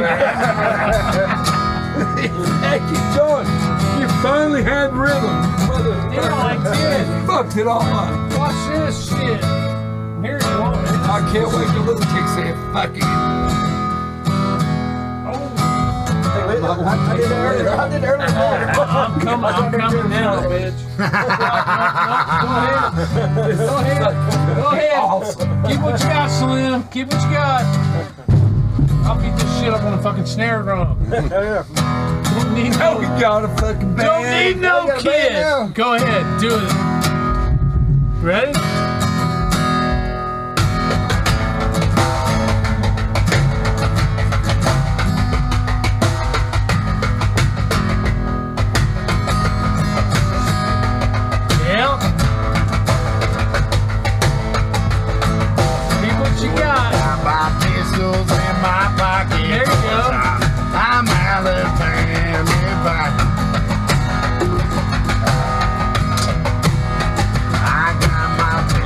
F: Thank you, John. You finally had rhythm.
D: Yeah, I did.
F: Fucked it all up.
D: Watch this shit. Here you go.
F: I can't wait till little chick say fuck it.
D: I did earlier. I'm coming now, bitch. Go ahead. Keep what you got, Slim. Keep what you got. I'll beat this shit up on a fucking snare drum. Don't need no.
F: We got a fucking band.
D: Don't need no kid. Go ahead, do it. Ready? Yeah. Keep what you got.
E: Got my pistols in my pocket.
D: There you go.
E: I'm Alabama bound. I got my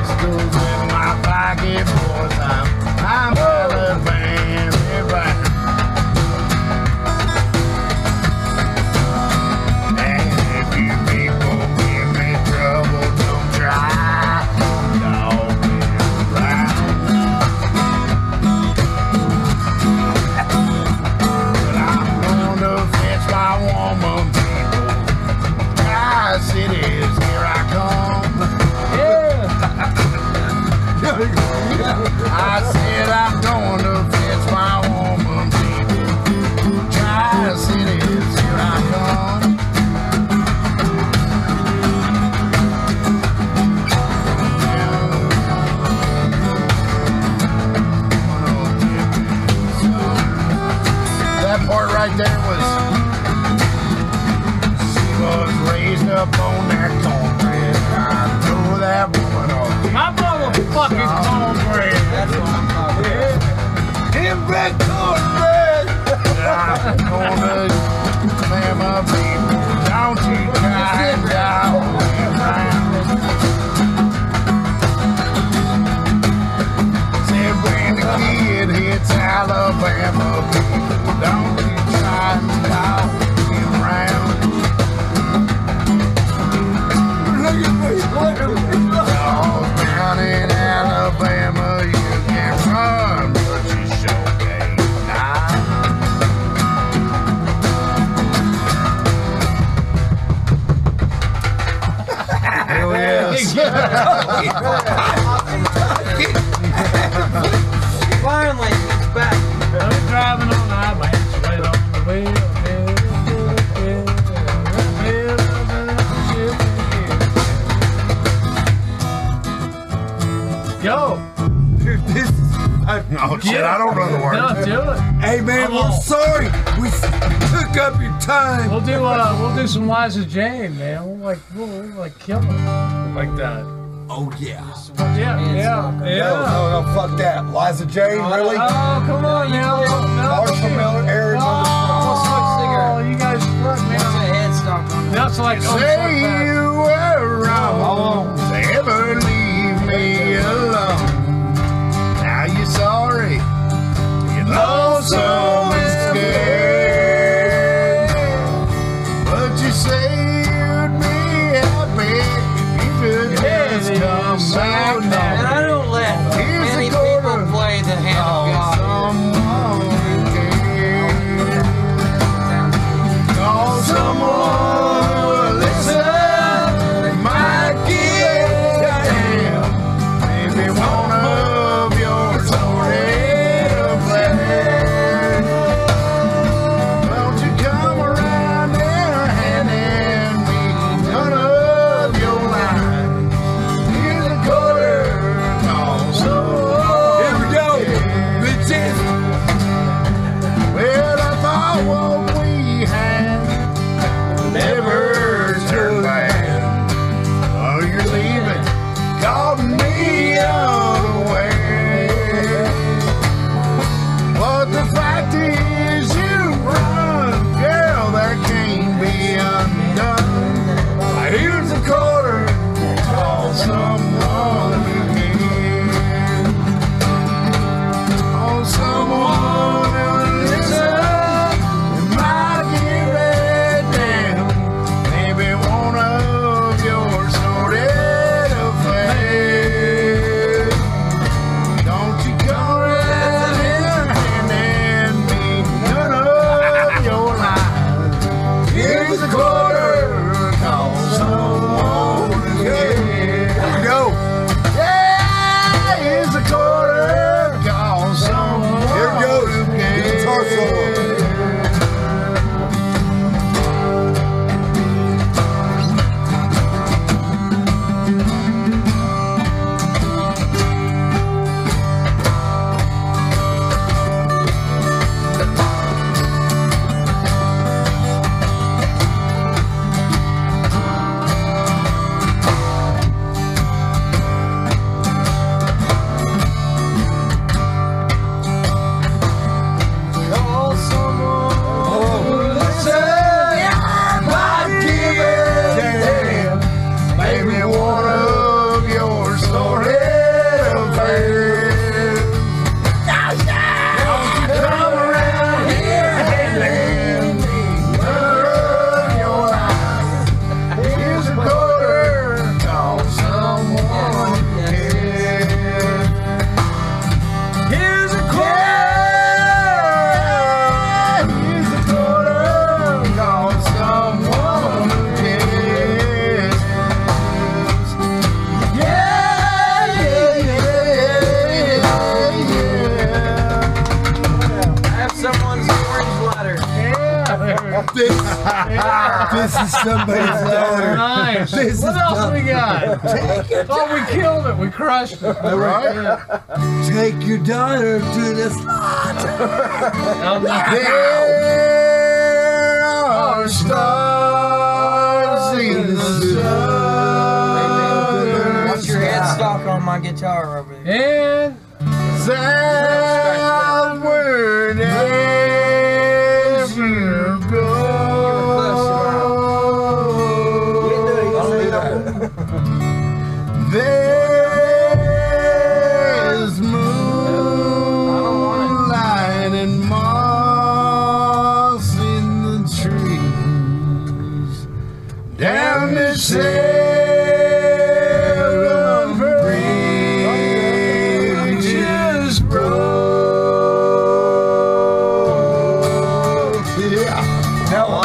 E: Yes.
I: Finally, he's back.
D: I'm driving on the highway, straight on the wheel. Go.
E: Oh shit, I don't know the word.
D: No, do it.
F: Hey man, we're sorry. We took up your time.
D: We'll do some Liza Jane, man. We'll kill him like that.
F: Oh yeah.
D: Yeah.
F: No, fuck that. Liza Jane, really?
D: Oh, come on now. No,
F: Marshall Miller, Eric.
D: Oh, you guys fuck, man. That's like
E: Say you were wrong to ever leave me alone. Now you're sorry. You know so scared. But you say you'd be happy if you could just come back
I: And
E: now.
I: I don't let
E: Here's
I: many
E: a quarter.
I: people play the hand of God.
E: Someone who cares. Call someone who will listen. They might give a damn. Maybe one of yours already planned. Won't you come around there and hand me none of your lines? Here's a quarter. Call someone.
F: Here we go. Bitches.
E: Well, I thought what we had never turned bad. Oh, you're leaving, caught me unaware. But the fact is you run, girl, that can't be undone. Here's a quarter, call someone who cares. Call someone who listen. You might give a damn. Maybe one of yours started a fade. Don't you come right in and me none of your lies. Here's a quarter, call someone who cares. Here we go. Yeah, here's a quarter, call someone.
F: Here it goes.
E: who cares.
F: Guitar solo.
I: Call someone.
E: Maybe one of yours started a fade. Don't you come around here and hand me none of your lies. Here's a quarter, call someone who cares. Here's a quarter. Here's a quarter, call someone who cares. Yeah,
I: Have someone's orange letter.
F: This is somebody's daughter.
D: Nice.
F: This
D: What
F: is
D: else we got?
F: Take it.
D: Oh, we killed it. We crushed it.
E: Right?
D: Yeah.
F: Take your daughter to the slaughter.
E: There are stars in the southern
I: What's your headstock on my guitar over there?
D: And
E: southward as you go. There's moonlight and moss in the trees down the seven bridges road. Yeah.
I: Hell, I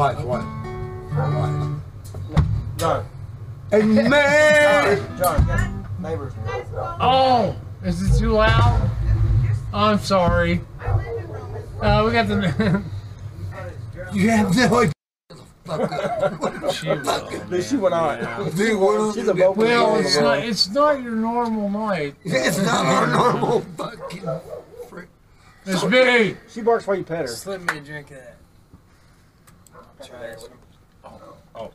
F: What?
K: John.
F: And man!
K: John, yes. Neighbors.
J: Oh, is it too loud? I'm sorry. We got the.
F: You have no idea.
K: She went on.
F: Dude, what
K: She's a vocal.
J: Well, it's not your normal night.
F: It's not our normal fucking frick.
J: It's me.
K: She barks while you pet her.
I: Slip me a drink of that. Try it.
E: Oh.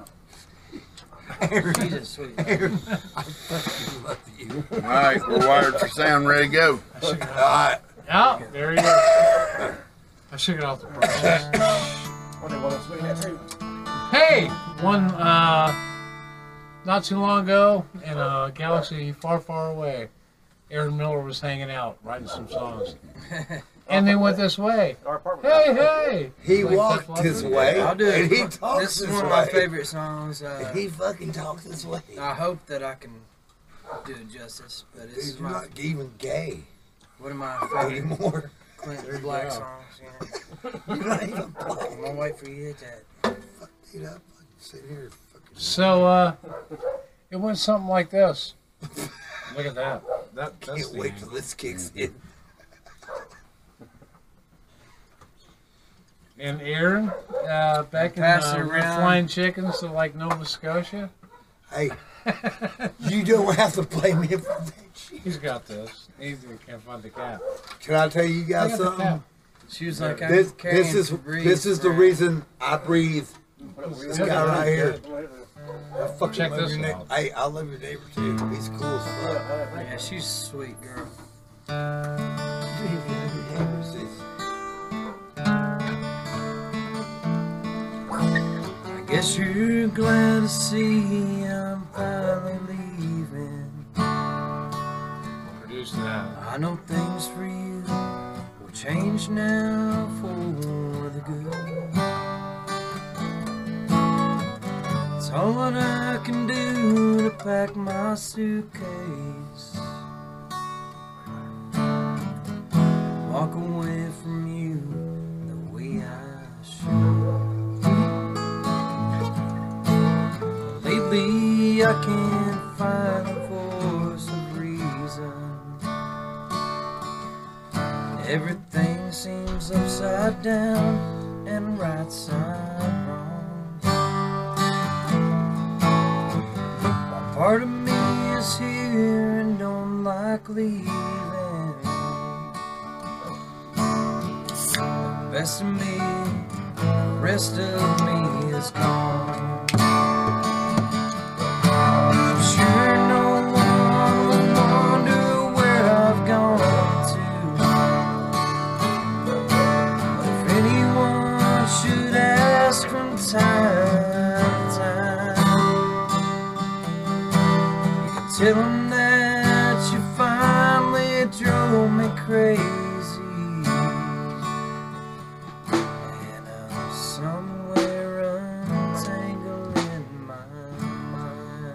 I: Jesus, sweet.
F: I fucking love you.
E: All right, we're wired for sound. Ready to go.
J: Oh, there you go. I shook it off the process. Hey, one not too long ago in a galaxy far, far away, Aaron Miller was hanging out, writing some songs. And they went this way. Hey!
F: He
J: Like,
F: walked
J: that's
F: his
J: lovely.
F: way,
I: I'll do it.
F: and he talks
I: This is
F: his
I: one of
F: way.
I: my favorite songs.
F: He fucking talks this way.
I: I hope that I can do it justice, but this
F: Dude,
I: is
F: you're
I: my
F: not even gay
I: one of my favorite
F: anymore.
I: Clinton Black songs.
F: You're not even black.
I: I'm gonna wait for you to hit that.
F: Fuck, dude, I'm sitting here fucking.
J: So, it went something like this. Look at that. That's
F: Can't wait till this kicks in.
J: And Aaron, back in
I: Pass it around.
J: Flying Chickens to like Nova Scotia.
F: Hey, you don't have to blame me for that shit.
J: He's got this. He can't find the cap.
F: Can I tell you guys
J: Look at the
F: something?
J: cap.
I: She was like,
F: This is the reason I breathe. This guy right here. I fucking
J: Check
F: love
J: this
F: your neighbor.
J: out.
F: Hey, I love your neighbor too. He's cool as fuck.
I: Yeah, she's a sweet girl. I guess you're glad to see I'm finally leaving.
J: Produce that.
I: I know things for you will change now for the good. It's all that I can do to pack my suitcase. Walk away from you the way I should. Lately I can't find a voice of reason. Everything seems upside down and right side wrong. One part of me is here and don't like leaving. The best of me, the rest of me is gone. I'm sure no one will wonder where I've gone to. But if anyone should ask from time to time, you can tell them that you finally drove me crazy. And I'm somewhere untangled in my mind.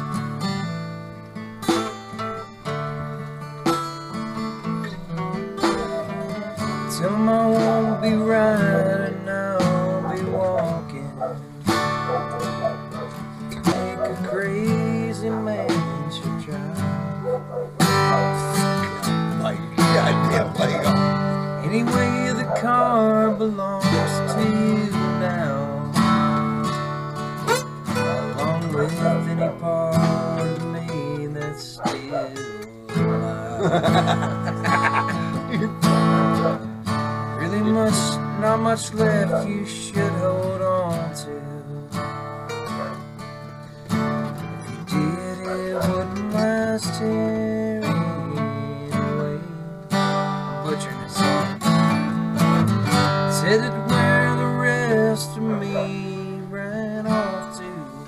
I: Tell them I won't be riding, I'll be walking. Like a crazy man should drive.
F: Like, goddamn leg on.
I: Anyway, the car belongs to you now, along with any part of me that's still alive. Really not much left you should hold on to. If you did, it wouldn't last here anyway. I'm butchering this song. Said it where the rest of me ran off to.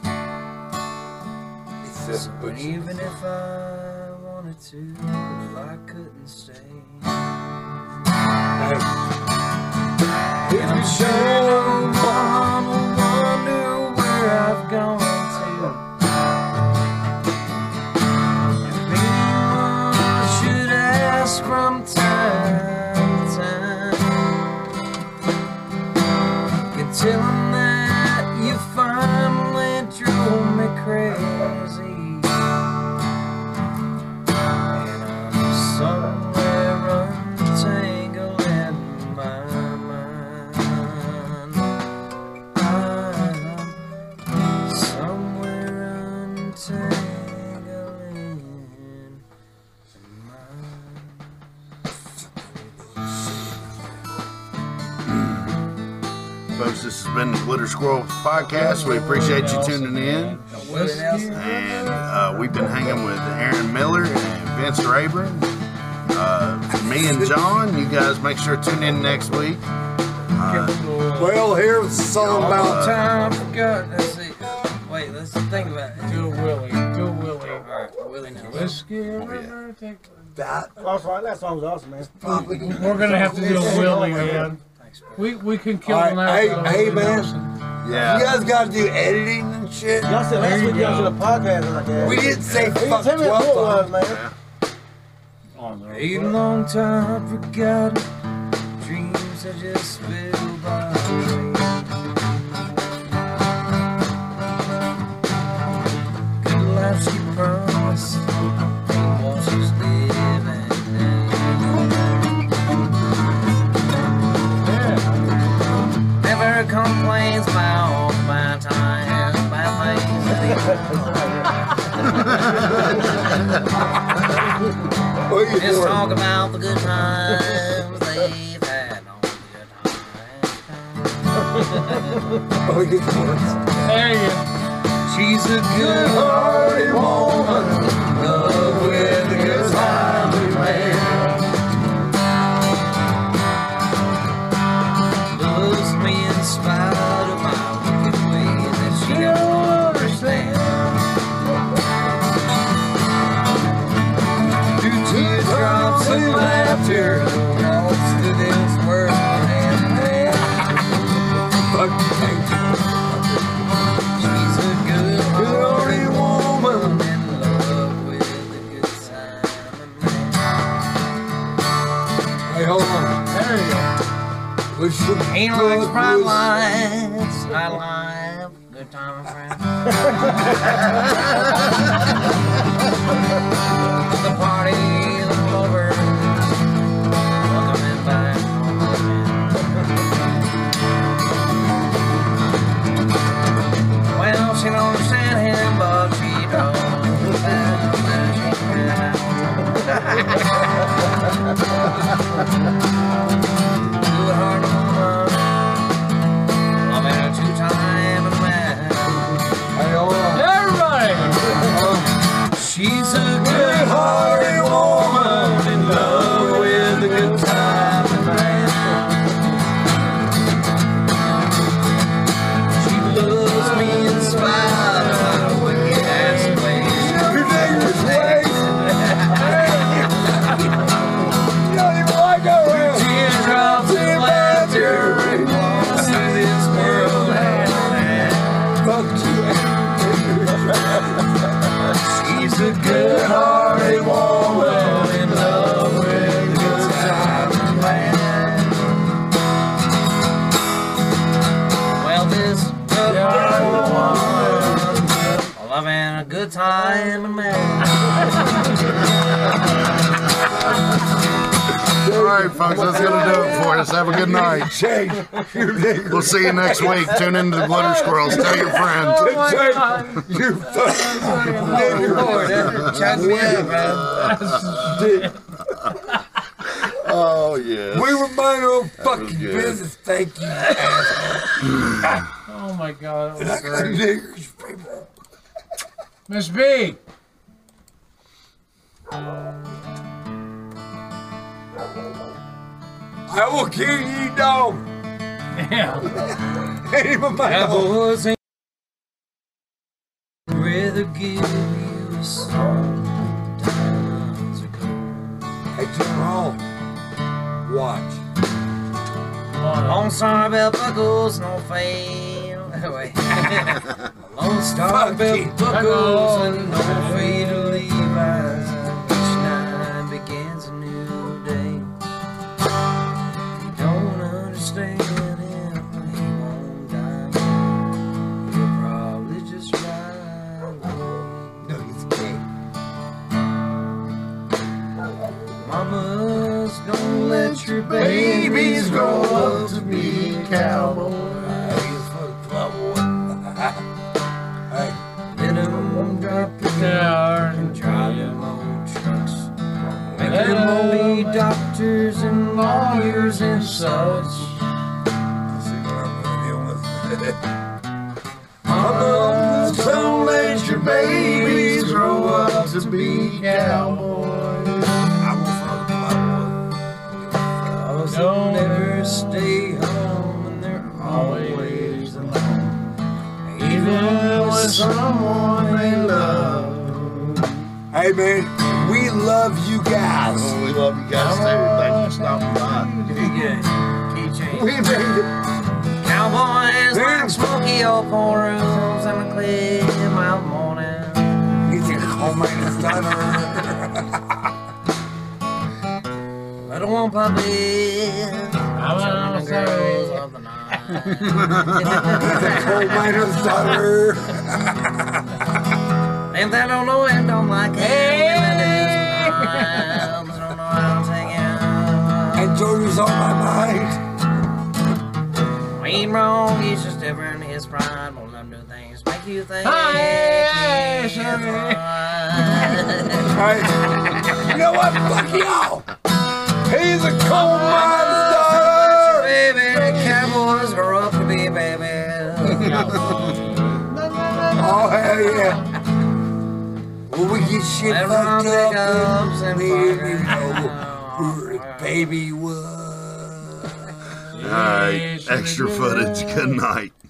I: So even if I wanted to, I couldn't stay. And I'm sure no one will wonder where I've gone to. If anyone should ask from time to time, you can tell them that
E: has been the Glitter Squirrel Podcast. We appreciate you tuning in. And we've been hanging with Aaron Miller and Vince Rayburn. Me and John, you guys make sure to tune in next week.
F: Well, here's a song about
I: time. Forgot. Let's see. Wait, let's think about it.
J: Do Willie. Do Willie.
I: All right, Willie now.
J: Whiskey River.
F: that.
K: That song was awesome, man.
J: We're gonna have to do a Willie, man. We can kill
F: All
J: him
F: right,
J: out.
F: hey man,
E: Yeah.
F: you guys got to do editing and shit.
K: Y'all said last week y'all should have podcasted like that.
F: We didn't say fuck
K: Tell me what it
F: 12
K: was,
F: times.
K: man.
I: A long time forgotten dreams that just spilled by. Good life she promised, ain't what she's living now. Never complains about bad times, bad things. Just talk about the good times they've had on the good times.
J: There you go.
I: She's a good-hearted woman, in love with a good-timing man. Loves me in spite of my wicked ways that she don't understand. Teardrops and laughter walks through this world hand in hand. She's a good-hearted woman in love with a good-timing man.
F: Hey, hold on.
J: There you go.
I: Ain't like bright lights, night life, good time, friend. The party, the over, welcome back home again. Well, she don't understand him, but she knows that she can out. Good-hearted woman, loving a two-time man.
F: Hey, hold on.
J: Everybody.
I: She's a good-hearted woman in love with a good-timing man. She loves me in spite of my wicked-ass ways.
F: Your neighbor's ways. You don't even like our way.
I: Teardrops and laughter walks through this world hand in hand.
F: Fuck you.
I: She's a good-hearted woman in love with a good-timing man. Well, this good-hearted woman loving a good-timing man.
E: All right, folks, that's going to do it for us. Have a good night.
F: Change your nigger.
E: We'll see you next week. Tune into the Glitter Squirrels. Tell your friends.
J: Oh my God.
F: You fucking nigger.
I: Lord, that chugged me up, man.
E: Oh, yeah.
F: We were minding our own fucking
E: good.
F: business. Thank you.
J: Oh my God. That was
F: I got
J: great.
F: niggers, people.
J: Miss B.
F: I will kill you, dog.
J: Yeah.
F: Ain't even my
I: That
F: dog.
I: boys ain't rather give you a song times ago.
F: Hey, turn on. Watch.
I: Lone Star belt buckles, no fade. Wait. Lone Star
F: Fuck
I: belt
F: you.
I: buckles and no fade to Levi's. Each night begins a new day. You don't understand him, he won't die. He'll probably just ride away.
F: No, he's gay.
I: Mamas, don't let your babies grow up to be cowboys. Let them drop the car and drive them old trucks. Make them all be doctors and lawyers and such.
E: Don't let your babies grow up to be cowboys.
I: They'll never stay home and they're always alone,
E: Even with someone they love.
F: Hey man, we love you guys.
E: Oh, we love you guys too. Thank you for stopping by.
I: keychain.
F: We made it.
I: Cowboys like smoky old poor rooms and a clear mild morning.
F: He's a coal miner's daughter.
I: Little one puppy.
J: I'm on the
I: Girls of the night.
F: Coal miner's daughter.
I: And they don't know and don't like it. Don't know how to take it.
F: And Jody's on my mind.
I: We ain't wrong, he's just different. His pride will let him do things make you think.
J: Hey,
I: he's
J: Chevy.
F: Hey, you know what? Fuck y'all. He's a coal miner's daughter.
I: Baby, cowboys grow up to be babies.
F: Oh hell yeah. Well, we get shit
I: Let
F: fucked
I: them pick ups
F: up
I: and
F: and we
I: fuckers.
F: know who the baby was.
E: All right, extra footage. Good night.